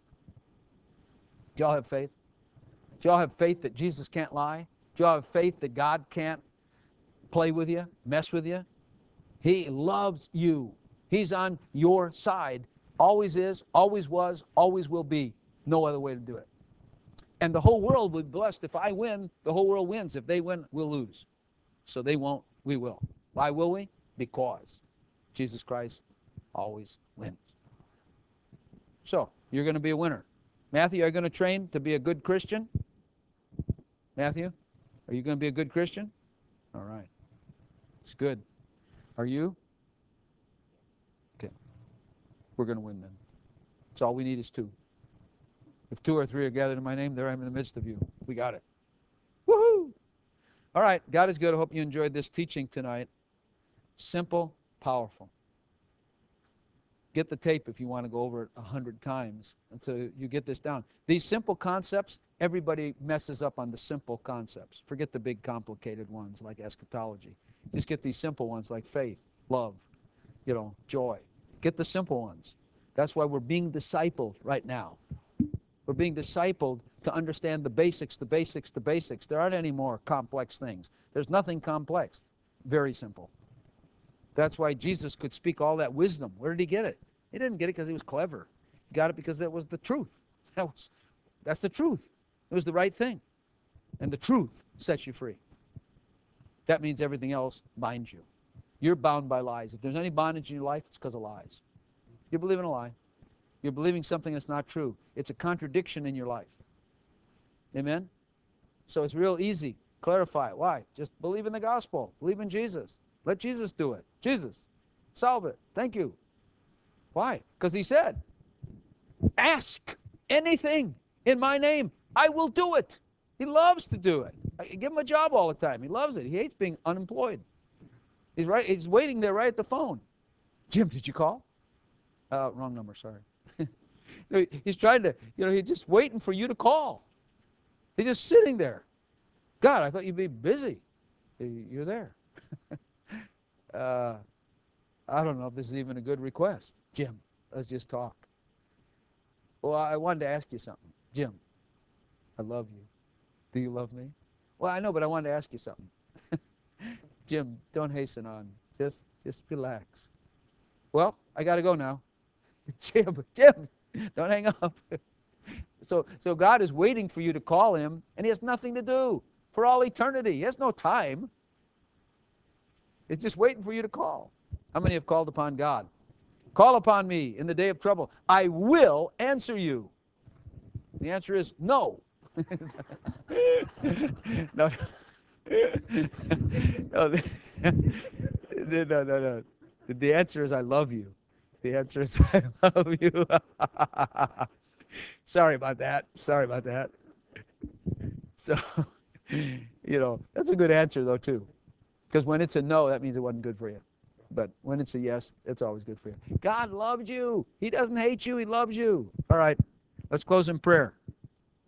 Do y'all have faith? Do y'all have faith that Jesus can't lie? Do y'all have faith that God can't play with you, mess with you? He loves you. He's on your side. Always is, always was, always will be. No other way to do it. And the whole world will be blessed. If I win, the whole world wins. If they win, we'll lose. So they won't, we will. Why will we? Because Jesus Christ always wins. So, you're going to be a winner. Matthew, are you going to train to be a good Christian? Matthew, are you going to be a good Christian? All right. It's good. Are you? Okay. We're going to win then. That's all we need is two. If two or three are gathered in my name, there I am in the midst of you. We got it. Woohoo! All right. God is good. I hope you enjoyed this teaching tonight. Simple, powerful. Get the tape if you want to go over it a hundred times until you get this down. These simple concepts, everybody messes up on the simple concepts. Forget the big complicated ones like eschatology. Just get these simple ones like faith, love, you know, joy. Get the simple ones. That's why we're being discipled right now. We're being discipled to understand the basics, the basics, the basics. There aren't any more complex things. There's nothing complex. Very simple. That's why Jesus could speak all that wisdom. Where did he get it? He didn't get it because he was clever. He got it because that was the truth. That was, that's the truth. It was the right thing. And the truth sets you free. that means everything else binds you. You're bound by lies. If there's any bondage in your life, it's because of lies. You're believing a lie. You're believing something that's not true. It's a contradiction in your life. Amen? So it's real easy. Clarify it. Why? Just believe in the gospel. Believe in Jesus. Let Jesus do it. Jesus, solve it. Thank you. Why? Because he said, ask anything in my name. I will do it. He loves to do it. I give him a job all the time. He loves it. He hates being unemployed. He's right. He's waiting there right at the phone. Jim, did you call? Uh, wrong number, sorry. He's trying to, you know, he's just waiting for you to call. He's just sitting there. God, I thought you'd be busy. You're there. uh, I don't know if this is even a good request. Jim, let's just talk. Well, I wanted to ask you something. Jim, I love you. Do you love me? Well, I know, but I wanted to ask you something. Jim, don't hasten on. Just, just relax. Well, I got to go now. Jim, Jim, don't hang up. So, so God is waiting for you to call him, and he has nothing to do for all eternity. He has no time. It's just waiting for you to call. How many have called upon God? Call upon me in the day of trouble. I will answer you. The answer is no. no. no, the, no, no, no. The answer is I love you. The answer is I love you. Sorry about that. Sorry about that. So, you know, that's a good answer, though, too. Because when it's a no, that means it wasn't good for you. But when it's a yes, it's always good for you. God loves you. He doesn't hate you. He loves you. All right, let's close in prayer.